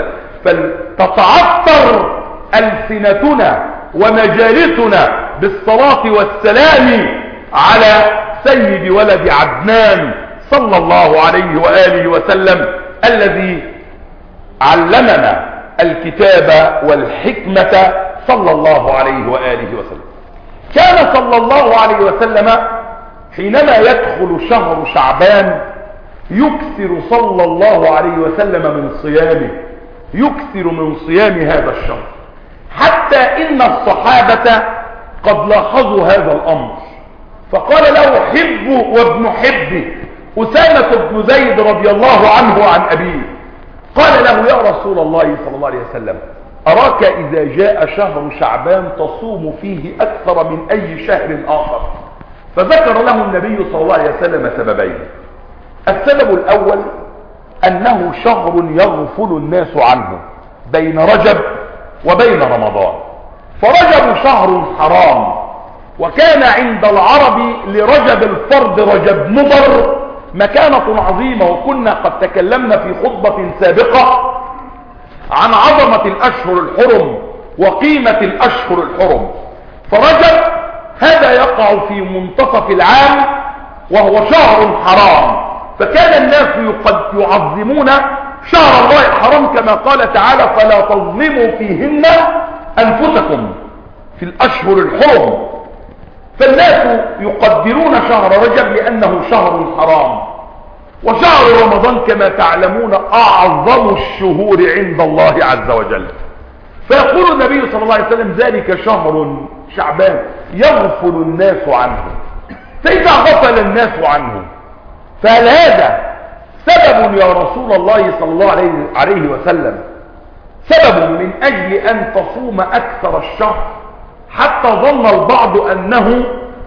[SPEAKER 1] فلتتعطر ألسنتنا ومجالسنا بالصلاة والسلام على سيد ولد عدنان صلى الله عليه وآله وسلم، الذي علمنا الكتاب والحكمة صلى الله عليه وآله وسلم. كان صلى الله عليه وسلم حينما يدخل شهر شعبان يكثر صلى الله عليه وسلم من صيامه، يكثر من صيام هذا الشهر، حتى إن الصحابة قد لاحظوا هذا الأمر، فقال له حب وابن حب أسامة بن زيد رضي الله عنه عن أبيه، قال له يا رسول الله صلى الله عليه وسلم أراك إذا جاء شهر شعبان تصوم فيه أكثر من أي شهر آخر. فذكر له النبي صلى الله عليه وسلم سببين. السبب الأول أنه شهر يغفل الناس عنه بين رجب وبين رمضان، فرجب شهر حرام، وكان عند العرب لرجب الفرد رجب مضر مكانة عظيمة، وكنا قد تكلمنا في خطبة سابقة عن عظمة الأشهر الحرم وقيمة الأشهر الحرم. فرجب هذا يقع في منتصف العام وهو شهر حرام، فكان الناس يعظمون شهر الله الحرام كما قال تعالى فلا تظلموا فيهن أنفسكم في الأشهر الحرم. فالناس يقدرون شهر رجب لأنه شهر حرام، وشهر رمضان كما تعلمون أعظم الشهور عند الله عز وجل. فيقول النبي صلى الله عليه وسلم ذلك شهر شعبان يغفل الناس عنه. فإذا غفل الناس عنه فهل هذا سبب يا رسول الله صلى الله عليه وسلم، سبب من أجل أن تصوم أكثر الشهر؟ حتى ظن البعض أنه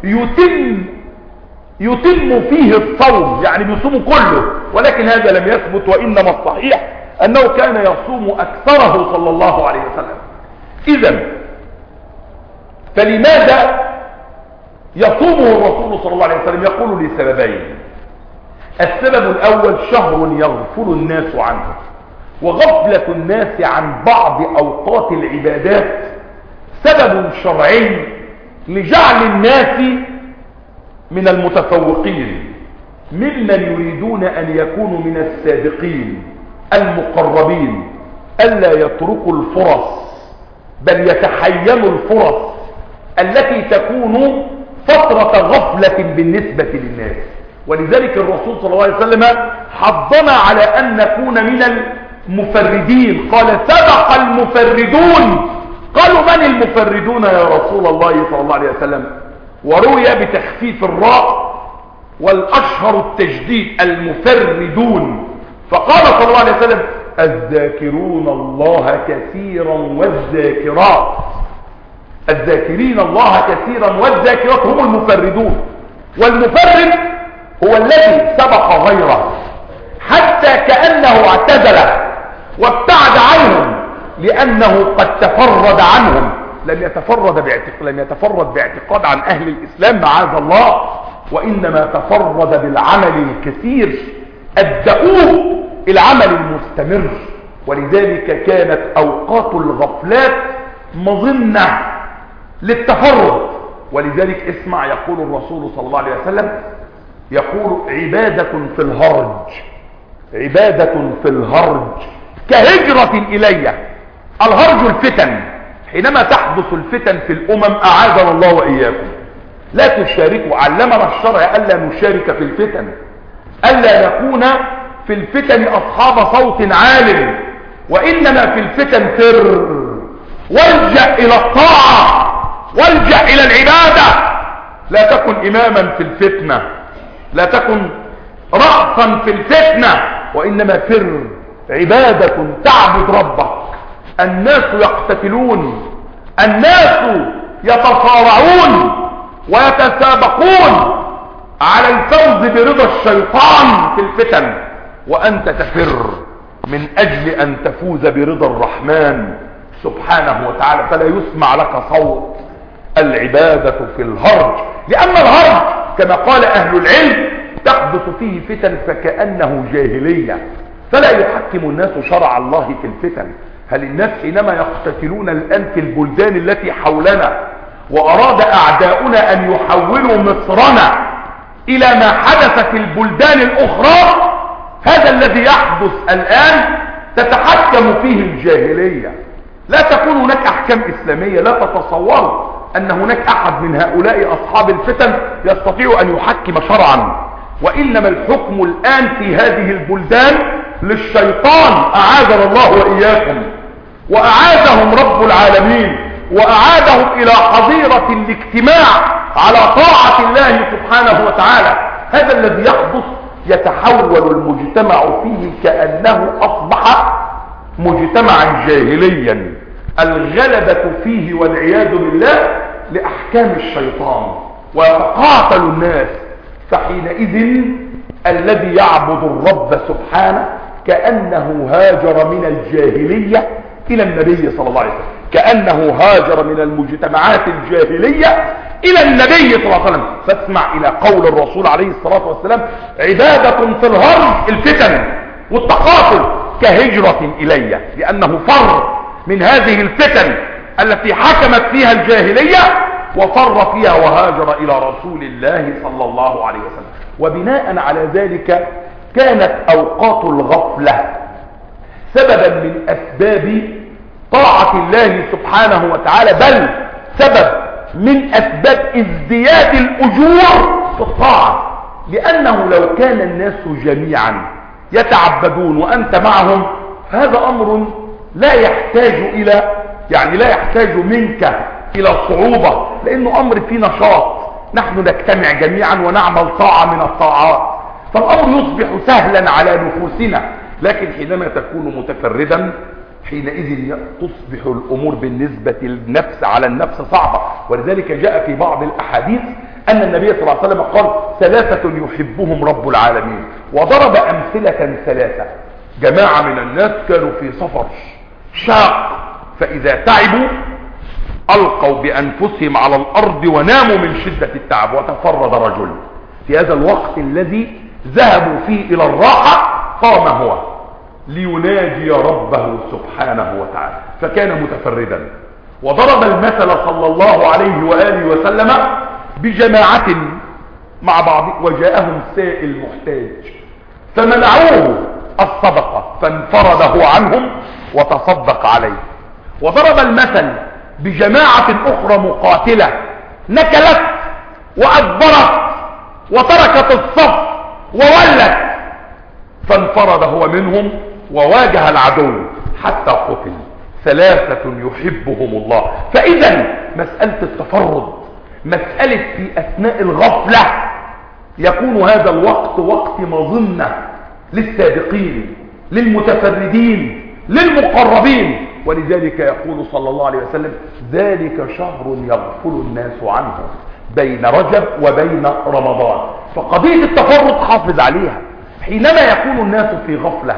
[SPEAKER 1] يتم فيه الصوم، يعني بيصوم كله، ولكن هذا لم يثبت، وإنما الصحيح أنه كان يصوم أكثره صلى الله عليه وسلم. إذن فلماذا يصومه الرسول صلى الله عليه وسلم؟ يقول لسببين. السبب الأول شهر يغفل الناس عنه، وغفلة الناس عن بعض أوقات العبادات سبب شرعي لجعل الناس من المتفوقين، ممن يريدون أن يكونوا من السابقين المقربين، ألا يتركوا الفرص بل يتحينوا الفرص التي تكون فترة غفلة بالنسبة للناس. ولذلك الرسول صلى الله عليه وسلم حضنا على أن نكون من المفردين، قال سبق المفردون. قالوا من المفردون يا رسول الله صلى الله عليه وسلم؟ وروي بتخفيف الراء والأشهر التجديد المفردون، فقال صلى الله عليه وسلم الذاكرون الله كثيرا والذاكرات. الذاكرين الله كثيرا والذاكرات هم المفردون، والمفرد هو الذي سبق غيره حتى كأنه اعتزل وابتعد عنهم، لأنه قد تفرد عنهم. لم يتفرد باعتقاد عن أهل الإسلام معاذ الله، وإنما تفرد بالعمل الكثير الدؤوب، العمل المستمر. ولذلك كانت أوقات الغفلات مظنة للتفرد. ولذلك اسمع يقول الرسول صلى الله عليه وسلم، يقول عبادة في الهرج، عبادة في الهرج كهجرة إلي. الهرج الفتن، حينما تحدث الفتن في الأمم أعاذنا الله وإياكم لا تشاركوا. علمنا الشرع ألا نشارك في الفتن، ألا نكون في الفتن أصحاب صوت عال، وإنما في الفتن فر، والجأ إلى الطاعة، والجأ إلى العبادة. لا تكن إماما في الفتنة، لا تكن رأسا في الفتنة، وإنما فر، عبادة تعبد ربك. الناس يقتتلون، الناس يتصارعون ويتسابقون على الفوز برضا الشيطان في الفتن، وأنت تفر من أجل أن تفوز برضا الرحمن سبحانه وتعالى. فلا يسمع لك صوت العبادة في الهرج، لأن الهرج كما قال أهل العلم تحدث فيه فتن فكأنه جاهلية، فلا يحكم الناس شرع الله في الفتن. هل الناس حينما يقتتلون الآن في البلدان التي حولنا، وأراد أعداؤنا أن يحولوا مصرنا إلى ما حدث في البلدان الأخرى، هذا الذي يحدث الآن تتحكم فيه الجاهلية. لا تكون هناك أحكام إسلامية، لا تتصوروا أن هناك أحد من هؤلاء أصحاب الفتن يستطيع أن يحكم شرعا، وإنما الحكم الآن في هذه البلدان للشيطان أعاذنا الله وإياكم، وأعادهم رب العالمين، وأعادهم إلى حظيرة الاجتماع على طاعة الله سبحانه وتعالى. هذا الذي يحدث، يتحول المجتمع فيه كأنه أصبح مجتمعا جاهليا، الغلبة فيه والعياذ بالله لأحكام الشيطان، ويتقاتل الناس. فحينئذ الذي يعبد الرب سبحانه كأنه هاجر من الجاهلية إلى النبي صلى الله عليه وسلم، كأنه هاجر من المجتمعات الجاهلية إلى النبي صلى الله عليه وسلم. فاسمع إلى قول الرسول عليه الصلاة والسلام عبادة في الهرج، الفتن والتقاتل كهجرة إلي، لأنه فر من هذه الفتن التي حكمت فيها الجاهلية، وفر فيها وهاجر إلى رسول الله صلى الله عليه وسلم. وبناء على ذلك كانت أوقات الغفلة سببا من أسباب طاعة الله سبحانه وتعالى، بل سبب من أسباب ازدياد الأجور في الطاعة. لأنه لو كان الناس جميعا يتعبدون وأنت معهم، هذا أمر لا يحتاج إلى لا يحتاج منك إلى صعوبة، لأنه أمر فيه نشاط. نحن نجتمع جميعا ونعمل طاعة من الطاعات، فالأمر يصبح سهلا على نفوسنا. لكن حينما تكون متفردا حينئذ تصبح الأمور بالنسبة للنفس على النفس صعبة. ولذلك جاء في بعض الأحاديث أن النبي صلى الله عليه وسلم قال: ثلاثة يحبهم رب العالمين، وضرب أمثلة ثلاثة. جماعة من الناس كانوا في سفر شاق، فإذا تعبوا ألقوا بأنفسهم على الأرض وناموا من شدة التعب، وتفرد رجل في هذا الوقت الذي ذهبوا فيه إلى الراحة، قام هو ليناجي ربه سبحانه وتعالى، فكان متفردا. وضرب المثل صلى الله عليه وآله وسلم بجماعة مع بعض، وجاءهم سائل محتاج فمنعوه الصدقة فانفرده عنهم وتصدق عليه. وضرب المثل بجماعة أخرى مقاتلة نكلت وأدبرت وتركت الصف وولت، فانفرد هو منهم وواجه العدو حتى قتل. ثلاثة يحبهم الله. فإذا مسألة التفرد مسألة في أثناء الغفلة يكون هذا الوقت وقت مظنة للسابقين للمتفردين للمقربين. ولذلك يقول صلى الله عليه وسلم: ذلك شهر يغفل الناس عنه بين رجب وبين رمضان. فقضية التفرد حافظ عليها. حينما يكون الناس في غفلة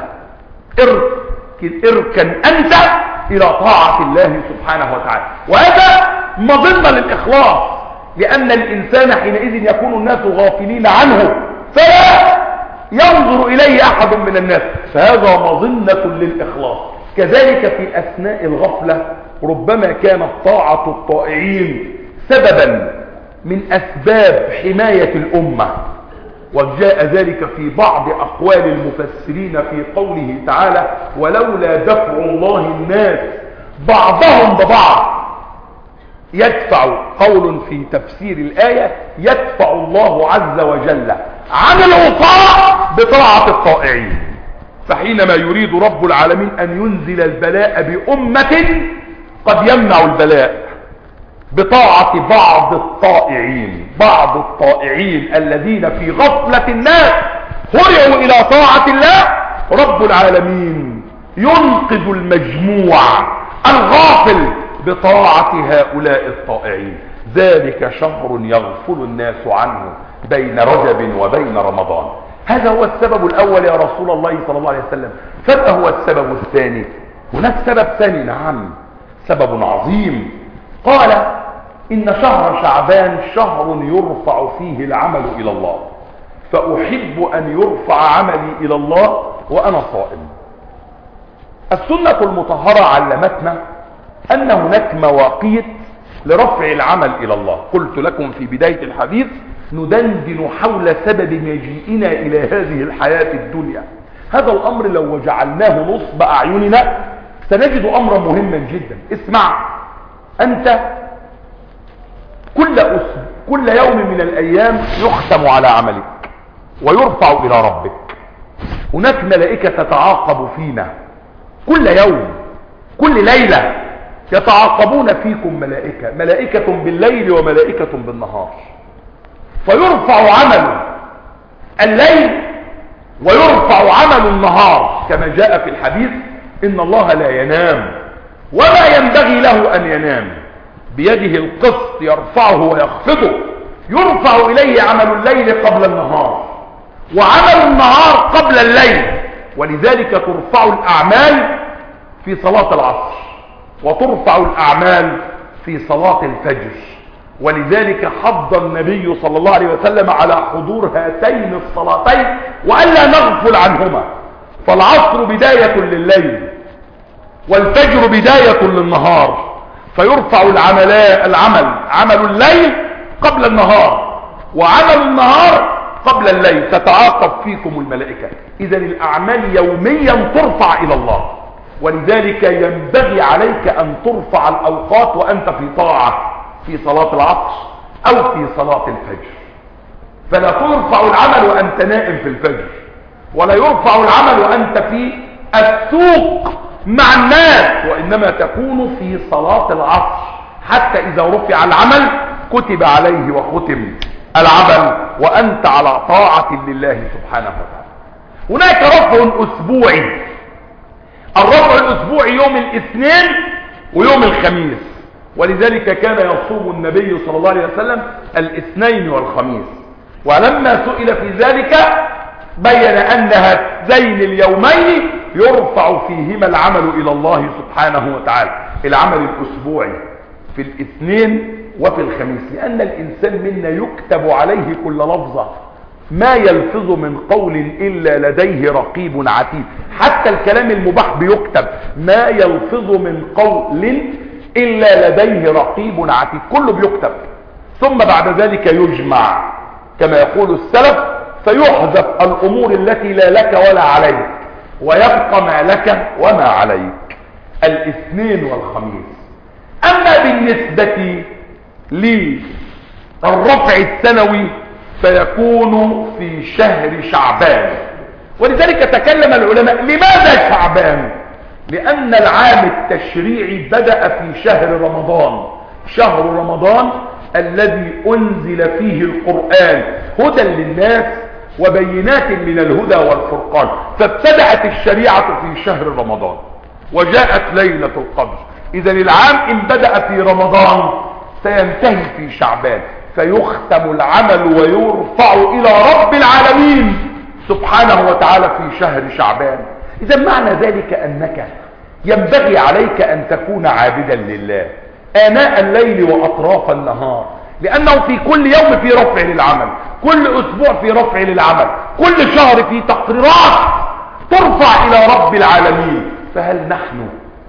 [SPEAKER 1] اركن أنت إلى طاعة الله سبحانه وتعالى، وهذا مظنة للإخلاص، لأن الإنسان حينئذ يكون الناس غافلين عنه فلا ينظر إليه أحد من الناس، فهذا مظنة للإخلاص. كذلك في أثناء الغفلة ربما كانت طاعة الطائعين سببا من أسباب حماية الأمة، وجاء ذلك في بعض أقوال المفسرين في قوله تعالى: ولولا دفع الله الناس بعضهم ببعض. يدفع، قول في تفسير الآية: يدفع الله عز وجل عن العصاة بطاعة الطائعين. فحينما يريد رب العالمين أن ينزل البلاء بأمة قد يمنع البلاء بطاعة بعض الطائعين. بعض الطائعين الذين في غفلة الناس هرعوا إلى طاعة الله، رب العالمين ينقذ المجموع الغافل بطاعة هؤلاء الطائعين. ذلك شهر يغفل الناس عنه بين رجب وبين رمضان. هذا هو السبب الأول يا رسول الله صلى الله عليه وسلم. فما هو السبب الثاني؟ هناك سبب ثاني، نعم، سبب عظيم. قال: إن شهر شعبان شهر يرفع فيه العمل إلى الله، فأحب أن يرفع عملي إلى الله وأنا صائم. السنة المطهرة علمتنا أن هناك مواقيت لرفع العمل إلى الله. قلت لكم في بداية الحديث: ندندن حول سبب مجيئنا إلى هذه الحياة الدنيا. هذا الأمر لو جعلناه نصب أعيننا سنجد أمرا مهما جدا. اسمع، أنت كل يوم من الأيام يختم على عملك ويرفع إلى ربك. هناك ملائكة تتعاقب فينا كل يوم، كل ليلة يتعاقبون فيكم ملائكة بالليل وملائكة بالنهار، فيرفع عمل الليل ويرفع عمل النهار، كما جاء في الحديث: إن الله لا ينام وما ينبغي له أن ينام، بيده القسط يرفعه ويخفضه. يرفع إليه عمل الليل قبل النهار وعمل النهار قبل الليل. ولذلك ترفع الأعمال في صلاة العصر وترفع الأعمال في صلاة الفجر. ولذلك حض النبي صلى الله عليه وسلم على حضور هاتين الصلاتين وألا نغفل عنهما. فالعصر بداية لليل والفجر بداية للنهار، فيرفع عمل الليل قبل النهار وعمل النهار قبل الليل، تتعاقب فيكم الملائكة. إذن الأعمال يوميا ترفع إلى الله، ولذلك ينبغي عليك أن ترفع الأوقات وأنت في طاعة، في صلاة العصر أو في صلاة الفجر. فلا ترفع العمل وأنت نائم في الفجر، ولا يرفع العمل وأنت في السوق مع الناس، وإنما تكون في صلاة العصر، حتى إذا رفع العمل كتب عليه وختم العمل وأنت على طاعة لله سبحانه وتعالى. هناك رفع أسبوعي، الرفع الأسبوعي يوم الاثنين ويوم الخميس، ولذلك كان يصوم النبي صلى الله عليه وسلم الاثنين والخميس، ولما سئل في ذلك بين أن هذين اليومين يرفع فيهما العمل إلى الله سبحانه وتعالى، العمل الأسبوعي في الاثنين وفي الخميس، لأن الإنسان منا يكتب عليه كل لفظة، ما يلفظ من قول إلا لديه رقيب عتيد، حتى الكلام المباح بيكتب، ما يلفظ من قول إلا لديه رقيب عتيد، كله بيكتب. ثم بعد ذلك يجمع كما يقول السلف، فيحذف الأمور التي لا لك ولا عليك، ويبقى ما لك وما عليك، الاثنين والخميس. أما بالنسبة للرفع السنوي فيكون في شهر شعبان، ولذلك تكلم العلماء لماذا شعبان؟ لأن العام التشريعي بدأ في شهر رمضان، شهر رمضان الذي أنزل فيه القرآن هدى للناس وبينات من الهدى والفرقان، فابتدأت الشريعة في شهر رمضان وجاءت ليلة القدر. إذا العام إن بدأ في رمضان سينتهي في شعبان، فيختم العمل ويرفع إلى رب العالمين سبحانه وتعالى في شهر شعبان. إذا معنى ذلك أنك ينبغي عليك أن تكون عابدا لله آناء الليل وأطراف النهار، لأنه في كل يوم في رفع للعمل، كل أسبوع في رفع للعمل، كل شهر في تقريرات ترفع إلى رب العالمين. فهل نحن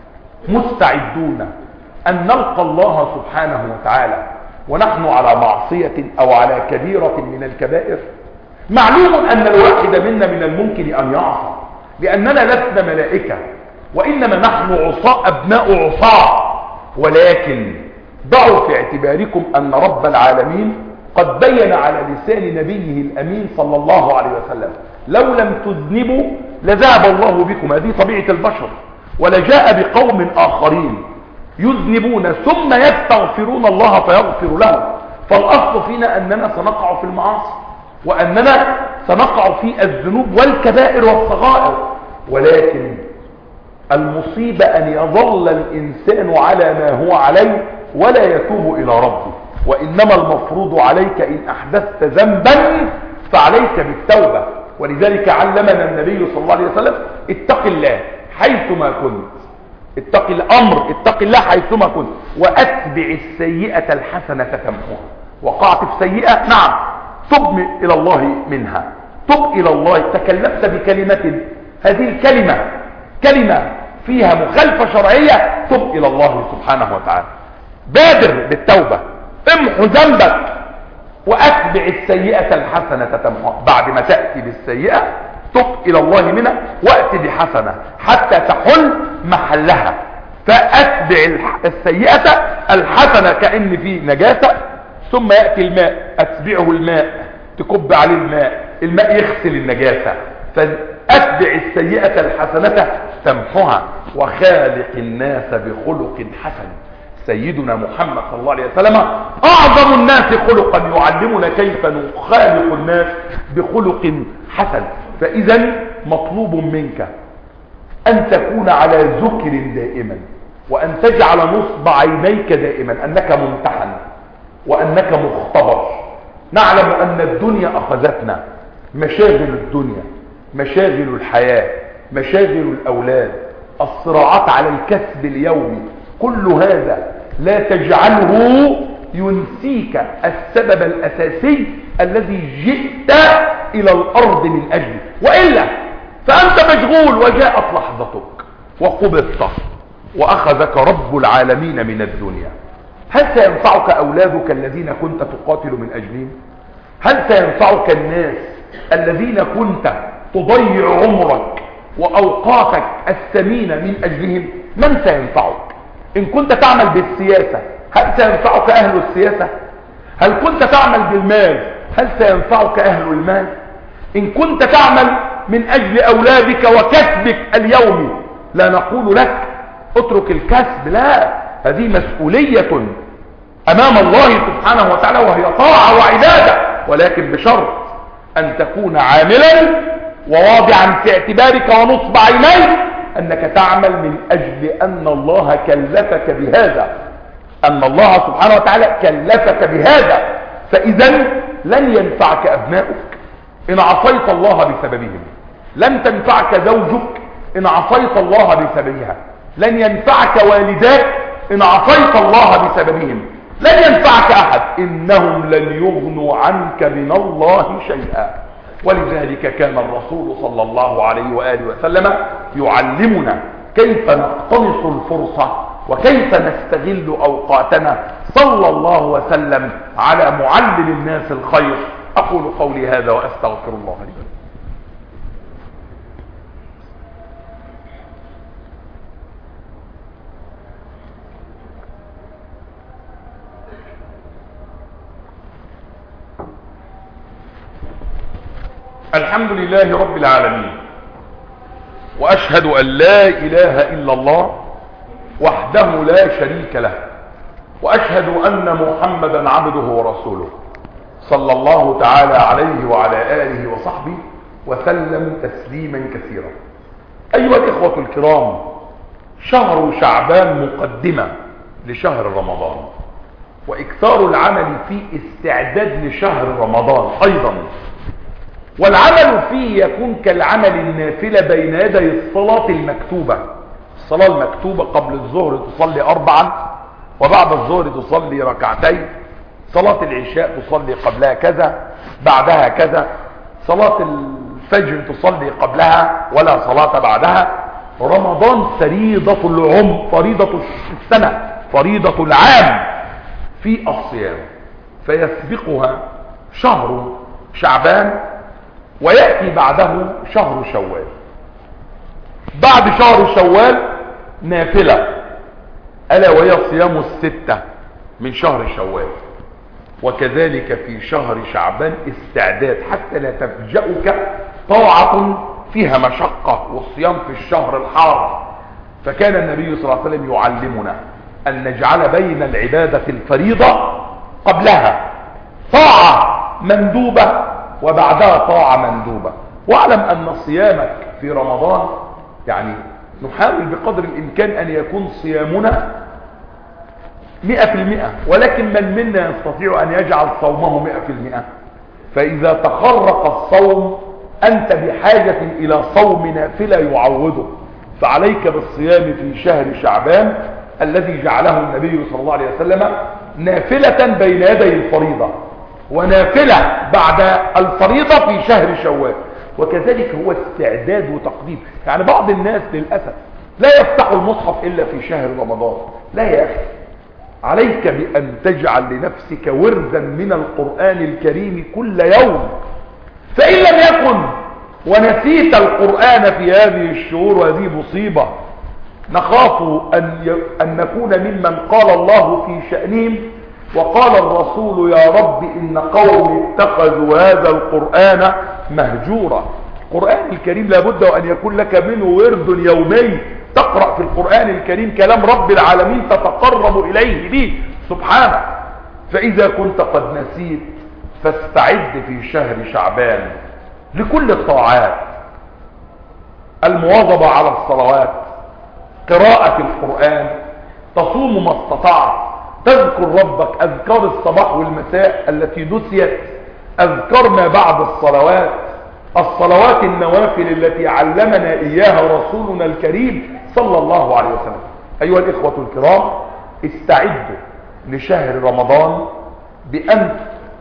[SPEAKER 1] مستعدون أن نلقى الله سبحانه وتعالى ونحن على معصية أو على كبيرة من الكبائر؟ معلوم أن الواحد منا من الممكن أن يعصى، لأننا لسنا ملائكة، وإنما نحن عصاء أبناء عصاء، ولكن ضعوا في اعتباركم أن رب العالمين قد بين على لسان نبيه الأمين صلى الله عليه وسلم: لو لم تذنبوا لذهب الله بكم. هذه طبيعة البشر، ولجاء بقوم آخرين يذنبون ثم يستغفرون الله فيغفر لهم. فالأصل فينا أننا سنقع في المعاصي، وأننا سنقع في الذنوب والكبائر والصغائر، ولكن المصيبة أن يظل الإنسان على ما هو عليه ولا يتوب إلى ربه. وإنما المفروض عليك إن أحدثت ذنبا فعليك بالتوبة، ولذلك علمنا النبي صلى الله عليه وسلم: اتق الله حيثما كنت، اتق الأمر، اتق الله حيثما كنت، وأتبع السيئة الحسنة تمحوها. وقعت في سيئة، نعم، تب إلى الله منها، تب إلى الله. تكلمت بكلمة، هذه الكلمة كلمة فيها مخالفة شرعية، تب إلى الله سبحانه وتعالى، بادر بالتوبة، امحو ذنبك، وأتبع السيئة الحسنة تمحوها. بعد ما تأتي بالسيئة تب إلى الله منها وأتي بحسنة حتى تحل محلها. فأتبع السيئة الحسنة كأن في نجاسة، ثم يأتي الماء، أتبعه الماء، تكب عليه الماء، الماء يغسل النجاسة. فأتبع السيئة الحسنة تمحوها، وخالق الناس بخلق حسن. سيدنا محمد صلى الله عليه وسلم أعظم الناس خلقا، يعلمنا كيف نخالق الناس بخلق حسن. فإذا مطلوب منك أن تكون على ذكر دائما، وأن تجعل نصب عينيك دائما أنك ممتحن وأنك مختبر. نعلم أن الدنيا أخذتنا، مشاغل الدنيا، مشاغل الحياة، مشاغل الأولاد، الصراعات على الكسب اليومي، كل هذا لا تجعله ينسيك السبب الأساسي الذي جئت إلى الأرض من أجله، وإلا فأنت مشغول وجاءت لحظتك وقبضت وأخذك رب العالمين من الدنيا. هل سينفعك أولادك الذين كنت تقاتل من أجلهم؟ هل سينفعك الناس الذين كنت تضيع عمرك وأوقاتك الثمينة من أجلهم؟ من سينفعك؟ إن كنت تعمل بالسياسة، هل سينفعك أهل السياسة؟ هل كنت تعمل بالمال، هل سينفعك أهل المال؟ إن كنت تعمل من أجل أولادك وكسبك اليومي، لا نقول لك اترك الكسب، لا، هذه مسؤولية امام الله سبحانه وتعالى، وهي طاعة وعبادة، ولكن بشرط ان تكون عاملا وواضعا في اعتبارك ونصب عينيك انك تعمل من اجل ان الله كلفك بهذا، ان الله سبحانه وتعالى كلفك بهذا. فاذا لن ينفعك ابنائك ان عصيت الله بسببهم، لن تنفعك زوجك ان عصيت الله بسببها، لن ينفعك والداك ان عصيت الله بسببهم، لن ينفعك احد، انهم لن يغنوا عنك من الله شيئا. ولذلك كان الرسول صلى الله عليه وآله وسلم يعلمنا كيف نقتنص الفرصة وكيف نستغل أوقاتنا، صلى الله وسلم على معلم الناس الخير. أقول قولي هذا وأستغفر الله لي. الحمد لله رب العالمين، وأشهد أن لا إله إلا الله وحده لا شريك له، وأشهد أن محمدا عبده ورسوله، صلى الله تعالى عليه وعلى آله وصحبه وسلم تسليما كثيرا. أيها الإخوة الكرام، شهر شعبان مقدمة لشهر رمضان، وإكثار العمل فيه استعداد لشهر رمضان أيضا، والعمل فيه يكون كالعمل النافلة بين يدي الصلاة المكتوبة. الصلاة المكتوبة قبل الظهر تصلي 4، وبعد الظهر تصلي 2، صلاة العشاء تصلي قبلها كذا بعدها كذا، صلاة الفجر تصلي قبلها ولا صلاة بعدها. رمضان فريضة العمر، فريضة السنة، فريضة العام في الصيام، فيسبقها شهر شعبان ويأتي بعده شهر شوال. بعد شهر شوال نافلة، ألا وهي صيام 6 من شهر شوال. وكذلك في شهر شعبان استعداد حتى لا تفجأك طاعة فيها مشقة، والصيام في الشهر الحار. فكان النبي صلى الله عليه وسلم يعلمنا أن نجعل بين العبادة الفريضة قبلها طاعة مندوبة وبعدها طاعة مندوبة. واعلم أن صيامك في رمضان، يعني نحاول بقدر الإمكان أن يكون صيامنا 100%، ولكن من منا يستطيع أن يجعل صومه 100%؟ فإذا تخرق الصوم أنت بحاجة إلى صوم نافلة يعوضه. فعليك بالصيام في شهر شعبان الذي جعله النبي صلى الله عليه وسلم نافلة بين يدي الفريضة، ونافلة بعد الفريضة في شهر شوال. وكذلك هو استعداد وتقديم. يعني بعض الناس للأسف لا يفتح المصحف إلا في شهر رمضان. لا يا أخي، عليك بأن تجعل لنفسك وردا من القرآن الكريم كل يوم. فإن لم يكن ونسيت القرآن في هذه الشهور، وهذه مصيبة، نخاف أن نكون ممن قال الله في شأنهم وقال الرسول يا رب إن قوم اتخذوا هذا القرآن مهجورا. القرآن الكريم لابد أن يكون لك منه ورد يومي، تقرأ في القرآن الكريم كلام رب العالمين تتقرب إليه به سبحانه. فإذا كنت قد نسيت فاستعد في شهر شعبان لكل الطاعات: المواظبة على الصلوات، قراءة القرآن، تصوم ما استطعت، تذكر ربك، أذكار الصباح والمساء التي نسيت، أذكار ما بعد الصلوات، الصلوات النوافل التي علمنا إياها رسولنا الكريم صلى الله عليه وسلم. أيها الإخوة الكرام، استعدوا لشهر رمضان بأن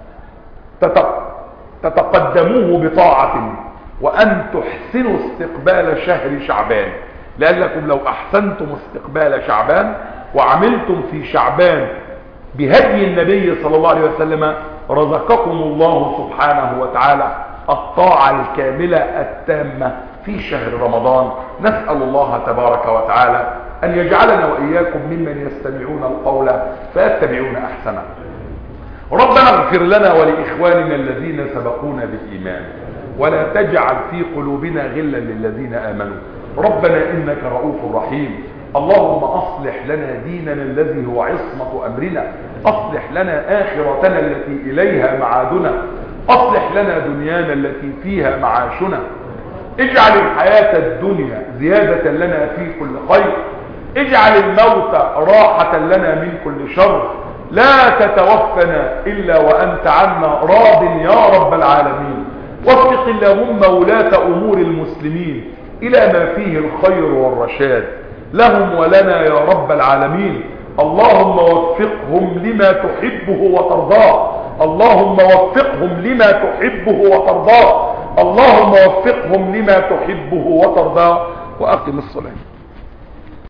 [SPEAKER 1] تتقدموه بطاعة، وأن تحسنوا استقبال شهر شعبان، لأنكم لو أحسنتم استقبال شعبان وعملتم في شعبان بهدي النبي صلى الله عليه وسلم رزقكم الله سبحانه وتعالى الطاعة الكاملة التامة في شهر رمضان. نسأل الله تبارك وتعالى أن يجعلنا وإياكم ممن يستمعون القول فيتبعون أحسنه. ربنا اغفر لنا ولإخواننا الذين سبقونا بالإيمان، ولا تجعل في قلوبنا غلا للذين آمنوا ربنا إنك رؤوف رحيم. اللهم أصلح لنا ديننا الذي هو عصمة أمرنا، أصلح لنا آخرتنا التي إليها معادنا، أصلح لنا دنيانا التي فيها معاشنا، اجعل الحياة الدنيا زيادة لنا في كل خير، اجعل الموت راحة لنا من كل شر، لا تتوفنا إلا وأنت عنا راض يا رب العالمين. وفق اللهم ولاة أمور المسلمين إلى ما فيه الخير والرشاد لهم ولنا يا رب العالمين. اللهم وفقهم لما تحبه وترضاه، اللهم وفقهم لما تحبه وترضاه، اللهم وفقهم لما تحبه وترضاه. وأقم الصلاة.